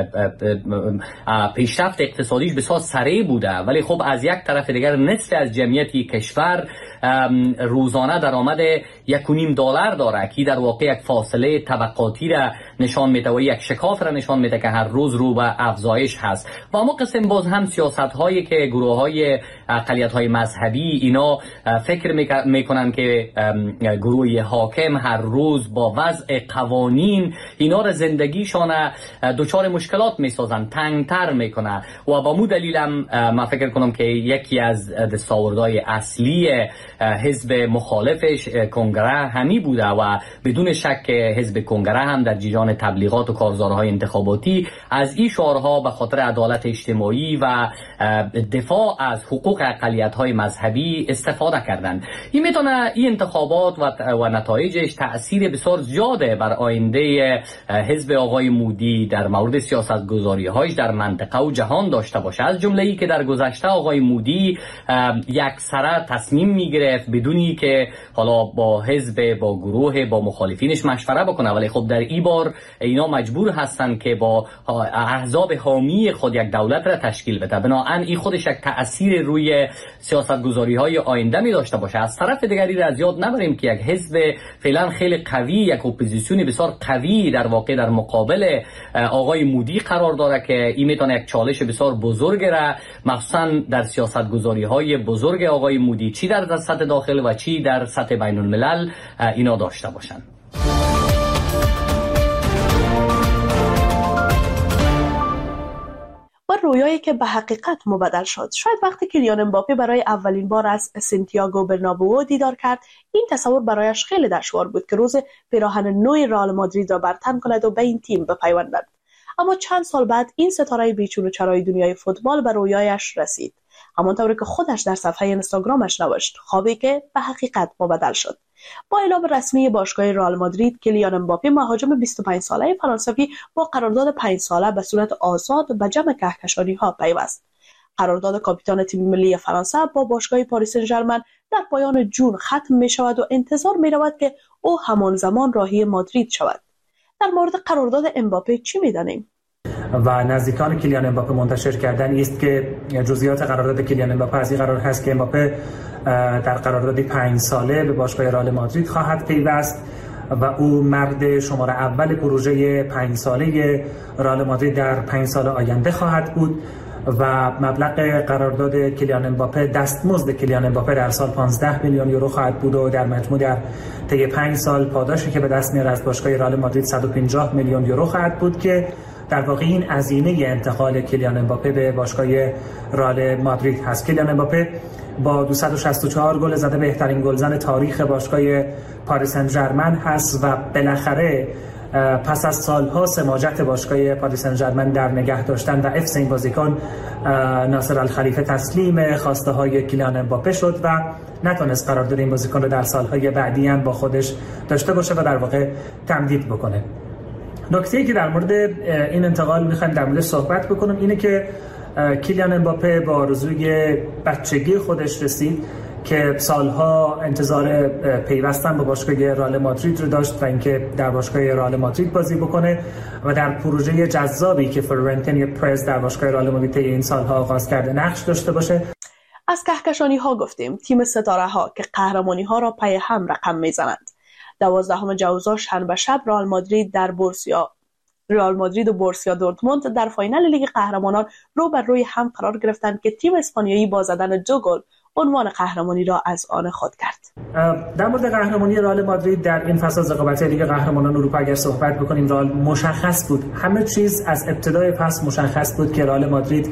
Speaker 16: پیشرفت اقتصادیش بسیار سریع بوده، ولی خب از یک طرف دیگر نصف از جمعیت کشور روزانه درآمد یک و نیم دلار داره که در واقع یک فاصله طبقاتی را نشان میده و یک شکاف را نشان میده که هر روز رو به افزایش هست. و اما قسم باز هم سیاست هایی که گروه های اقلیت های مذهبی اینا فکر میکنن که گروه حاکم هر روز با وضع قوانین اینا را زندگیشان دچار مشکلات میسازن، تنگتر میکنه و با مو دلیلم من فکر کنم که یکی از دستاوردهای اصلی حزب مخالفش کنگره همی بوده و بدون شک حزب کنگره هم در جریان تبلیغات و کارزارهای انتخاباتی از این شعارها به خاطر عدالت اجتماعی و دفاع از حقوق اقلیت‌های مذهبی استفاده کردند. این میتونه این انتخابات و, و نتایجش تأثیر بسیار زیاده بر آینده حزب آقای مودی در مورد سیاست‌گذاری‌هاش در منطقه و جهان داشته باشه. از جمله ای که در گذشته آقای مودی یکسره تصمیم میگرفت بدونی که حالا با حزب، با گروه، با مخالفینش مشوره بکنه، ولی خب در این بار اینا مجبور هستن که با احزاب حامی خود یک دولت را تشکیل بده. بنابراین این خودش یک تأثیر روی سیاست‌گذاری‌های آینده می داشته باشه. از طرف دیگری را از یاد نبریم که یک حزب فعلا خیلی قوی، یک اپوزیسیون بسیار قوی در واقع در مقابل آقای مودی قرار داره که این میتونه یک چالش بسیار بزرگ را مخصوصا در سیاست‌گذاری‌های بزرگ آقای مودی چی در سطح داخل و چی در سطح بین الملل اینا داشته باشن.
Speaker 8: و رویایی که به حقیقت مبدل شد. شاید وقتی کیلیان امباپه برای اولین بار از سانتیاگو برنابئو دیدار کرد، این تصور برایش خیلی دشوار بود که روز پیراهن نو رئال مادرید را بر تن کند و به این تیم بپیوندد. اما چند سال بعد این ستاره بیچون و چرای دنیای فوتبال به رویایش رسید. همانطور که خودش در صفحه اینستاگرامش نوشت، خوابی که به حقیقت مبدل شد. با اعلام رسمی باشگاه رئال مادرید، کیلیان امباپه مهاجم بیست و پنج ساله فرانسوی با قرارداد پنج ساله به صورت آزاد به جمع کهکشانی‌ها پیوست. قرارداد کاپیتان تیم ملی فرانسه با باشگاه پاریس سن ژرمن در پایان جون ختم می شود و انتظار می رود که او همان زمان راهی مادرید شود. در مورد قرارداد امباپه چی می دانیم؟
Speaker 17: و نزدیکان کیلیان امباپه منتشر کردن است که جزئیات قرارداد کیلیان امباپه از این قرار هست که امباپه در قرارداد پنج ساله به باشگاه رئال مادرید خواهد پیوست و او مرد شماره اول پروژه پنج ساله رئال مادرید در پنج سال آینده خواهد بود و مبلغ قرارداد کیلیان امباپه، دستمزد کیلیان امباپه در سال پانزده میلیون یورو خواهد بود و در مجموع در طی پنج سال پاداشی که به دست میاره از باشگاه رئال مادرید صد و پنجاه میلیون یورو خواهد بود که در واقع این هزینه انتقال کیلیان امباپه به باشگاه رئال مادرید هست. کیلیان امباپه با دویست و شصت و چهار گل زده بهترین گلزن تاریخ باشگاه پاریس سن ژرمن هست و بالاخره پس از سالها سماجت باشگاه پاریس سن ژرمن در نگه داشتن و حفظ این بازیکن، ناصر الخلیفه تسلیم خواسته های کیلیان امباپه شد و نتونست قرارداد این بازیکن رو در سالهای بعدی هم با خودش داشته باشه و در واقع تمدید بکنه. نکته‌ای که در مورد این انتقال می‌خوایم در مورد صحبت بکنیم اینه که کیلیان امباپه با آرزوی بچگی خودش رسید که سالها انتظار پیوستن به باشگاه رئال مادرید رو داشت و اینکه در باشگاه رئال مادرید بازی بکنه و در پروژه جذابی که فلورنتینو پرز در باشگاه رئال مادرید این سالها آغاز کرده نقش داشته باشه.
Speaker 8: از کهکشانی ها گفتیم. تیم ستاره ها که قهرمانی ها را پی هم رقم میزنند. دوازدهم جوزا شنبه شب رئال مادرید در بورسیا رئال مادرید و بورسیا دورتموند در فاینال لیگ قهرمانان رو بر روی هم قرار گرفتند که تیم اسپانیایی با زدن دو گل عنوان قهرمانی را از آن خود کرد.
Speaker 17: در مورد قهرمانی رئال مادرید در این فصل از رقابت لیگ قهرمانان اروپا اگر صحبت بکنیم، رئال مشخص بود، همه چیز از ابتدای فصل مشخص بود که رئال مادرید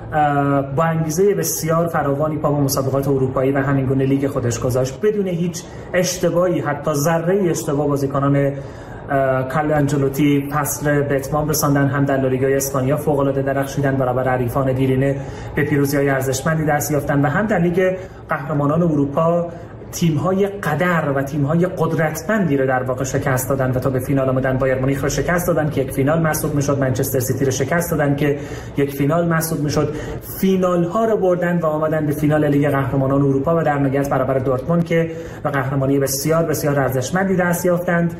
Speaker 17: با انگیزه بسیار فراوانی پا به مسابقات اروپایی و همین گونه لیگ خودش گذاشت بدون هیچ اشتباهی، حتی ذره اشتباه بازیکنان کارلو آنچلوتی فصل به اتمام رساندن. هم در لالیگای اسپانیا فوق‌العاده درخشیدن، برابر حریفان دیرینه به پیروزی‌های ارزشمندی دست یافتن و هم در لیگ قهرمانان اروپا تیم‌های قدر و تیم‌های قدرتمندی رو در واقع شکست دادن و تا به فینال آمدن. بایر مونیخ رو شکست دادن که یک فینال محسوب می‌شد، منچستر سیتی رو شکست دادن که یک فینال محسوب می‌شد. فینال‌ها رو بردن و آمدن به فینال لیگ قهرمانان اروپا و در نهایت برابر دورتموند که به قهرمانی بسیار بسیار ارزشمندی دست یافتند.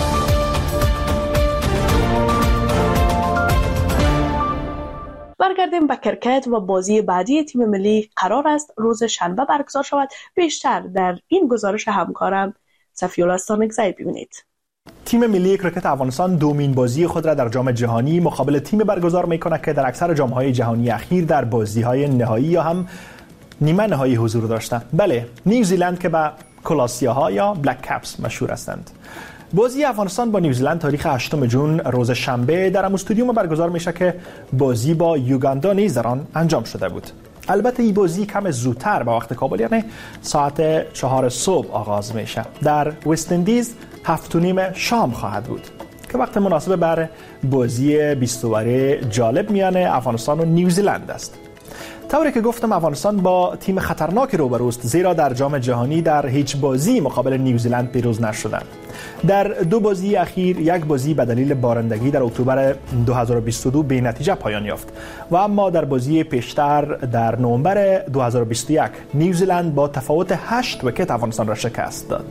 Speaker 8: برگردیم به کرکت و بازی بعدی تیم ملی قرار است روز شنبه برگزار شود. بیشتر در این گزارش همکارم صفی‌الله استانکزی ببینید.
Speaker 18: تیم ملی کرکت افغانستان دومین بازی خود را در جام جهانی مقابل تیم برگزار می‌کند که در اکثر جام‌های جهانی اخیر در بازی‌های نهایی یا هم نیمه نهایی حضور داشته. بله، نیوزیلند که به کلاسیاها یا بلک کپس مشهور هستند. بازی افغانستان با نیوزیلند تاریخ هشتم ژوئن روز شنبه در استادیوم برگزار میشه که بازی با یوگاندا نیز در آن انجام شده بود. البته این بازی کم زودتر به وقت کابل یعنی ساعت چهار صبح آغاز میشه. در وست اندیز هفت و نیم شام خواهد بود که وقت مناسب بر بازی بیست اوره جالب میان افغانستان و نیوزیلند است. طوری که گفتم افغانستان با تیم خطرناک روبروست، زیرا در جام جهانی در هیچ بازی مقابل نیوزیلند پیروز نشدند. در دو بازی اخیر یک بازی به دلیل بارندگی در اکتبر دو هزار و بیست و دو به نتیجه پایان یافت و اما در بازی پیشتر در نوامبر دو هزار و بیست و یک نیوزیلند با تفاوت هشت ویکت افغانستان را شکست داد.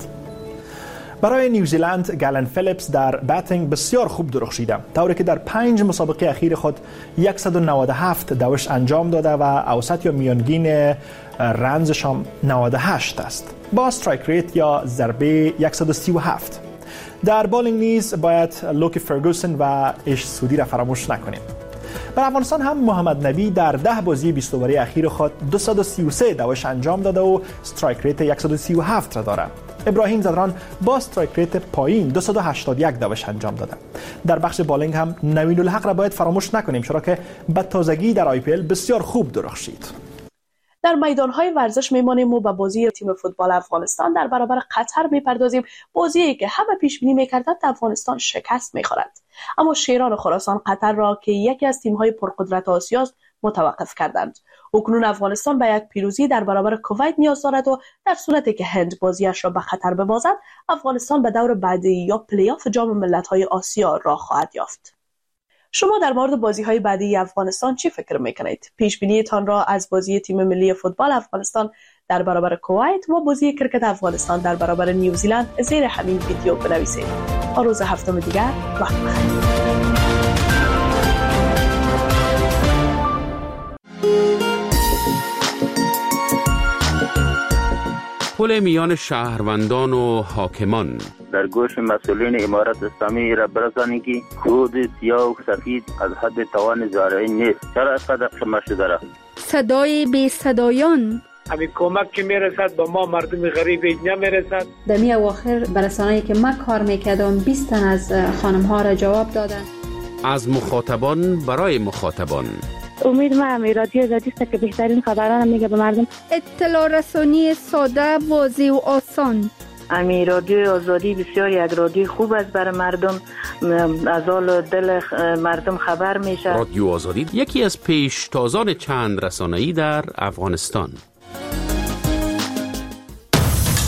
Speaker 18: برای نیوزیلند گالن فیلیپس در باتینگ بسیار خوب درخشیده، طوری که در پنج مسابقه اخیر خود صد و نود و هفت دوش انجام داده و اوسط یا میانگین رنزش هم نود و هشت است با استرایک ریت یا ضربه صد و سی و هفت. در بالینگ نیز باید لوکی فرگوسن و ایش سودی را فراموش نکنیم. بر افغانستان هم محمد نبی در ده بازی بیست اوره اخیر خود دویست و سی و سه دوش انجام داده و استرایک ریت صد و سی و هفت را دارد. ابراهیم زدران با استرایک ریت پایین دویست و هشتاد و یک دوش انجام داده. در بخش بالینگ هم نوین الحق را باید فراموش نکنیم، چرا که به تازگی در آی پی ال بسیار خوب درخشید.
Speaker 8: در میدان‌های ورزش میمانیم و به بازی تیم فوتبال افغانستان در برابر قطر میپردازیم. بازی که همه پیش بینی می‌کردند افغانستان شکست می‌خورد، اما شیران خراسان قطر را که یکی از تیم‌های پرقدرت آسیا است متوقف کردند. اکنون افغانستان به یک پیروزی در برابر کویت نیاز دارد و در صورتی که هند بازیش را به خطر ببازد، افغانستان به دور بعدی یا پلی آف جام ملت‌های آسیا راه خواهد یافت. شما در مورد بازی‌های بعدی افغانستان چی فکر می‌کنید؟ پیش بینی‌تان را از بازی تیم ملی فوتبال افغانستان در برابر کویت و بازی کرکت افغانستان در برابر نیوزیلند زیر همین ویدیو بنویسید. تا روز هفتم دیگر وقت بخیر.
Speaker 3: پل میان شهروندان و حاکمان
Speaker 19: در گوش مسئولین امارت اسلامی را برسانید که خود سیاه و سفید از حد توان زارعی نیست. چرا اینقدر خمه شده را؟
Speaker 20: صدای بی صدایان،
Speaker 21: همین کمک که میرسد با ما مردم غریب نمیرسد.
Speaker 22: در می اواخر برسانه‌ای که من کار میکردم بیست تن از خانم ها را جواب دادن.
Speaker 3: از مخاطبان برای مخاطبان.
Speaker 23: امید ما همی رادیو آزادی است که بهترین خبران میگه به مردم.
Speaker 20: اطلاع رسانی ساده، واضح و آسان.
Speaker 23: امی رادیو آزادی بسیار یک رادیو خوب است برای مردم، از حال دل مردم خبر میشه.
Speaker 3: رادیو آزادی یکی از پیشتازان چند رسانه‌ای در افغانستان.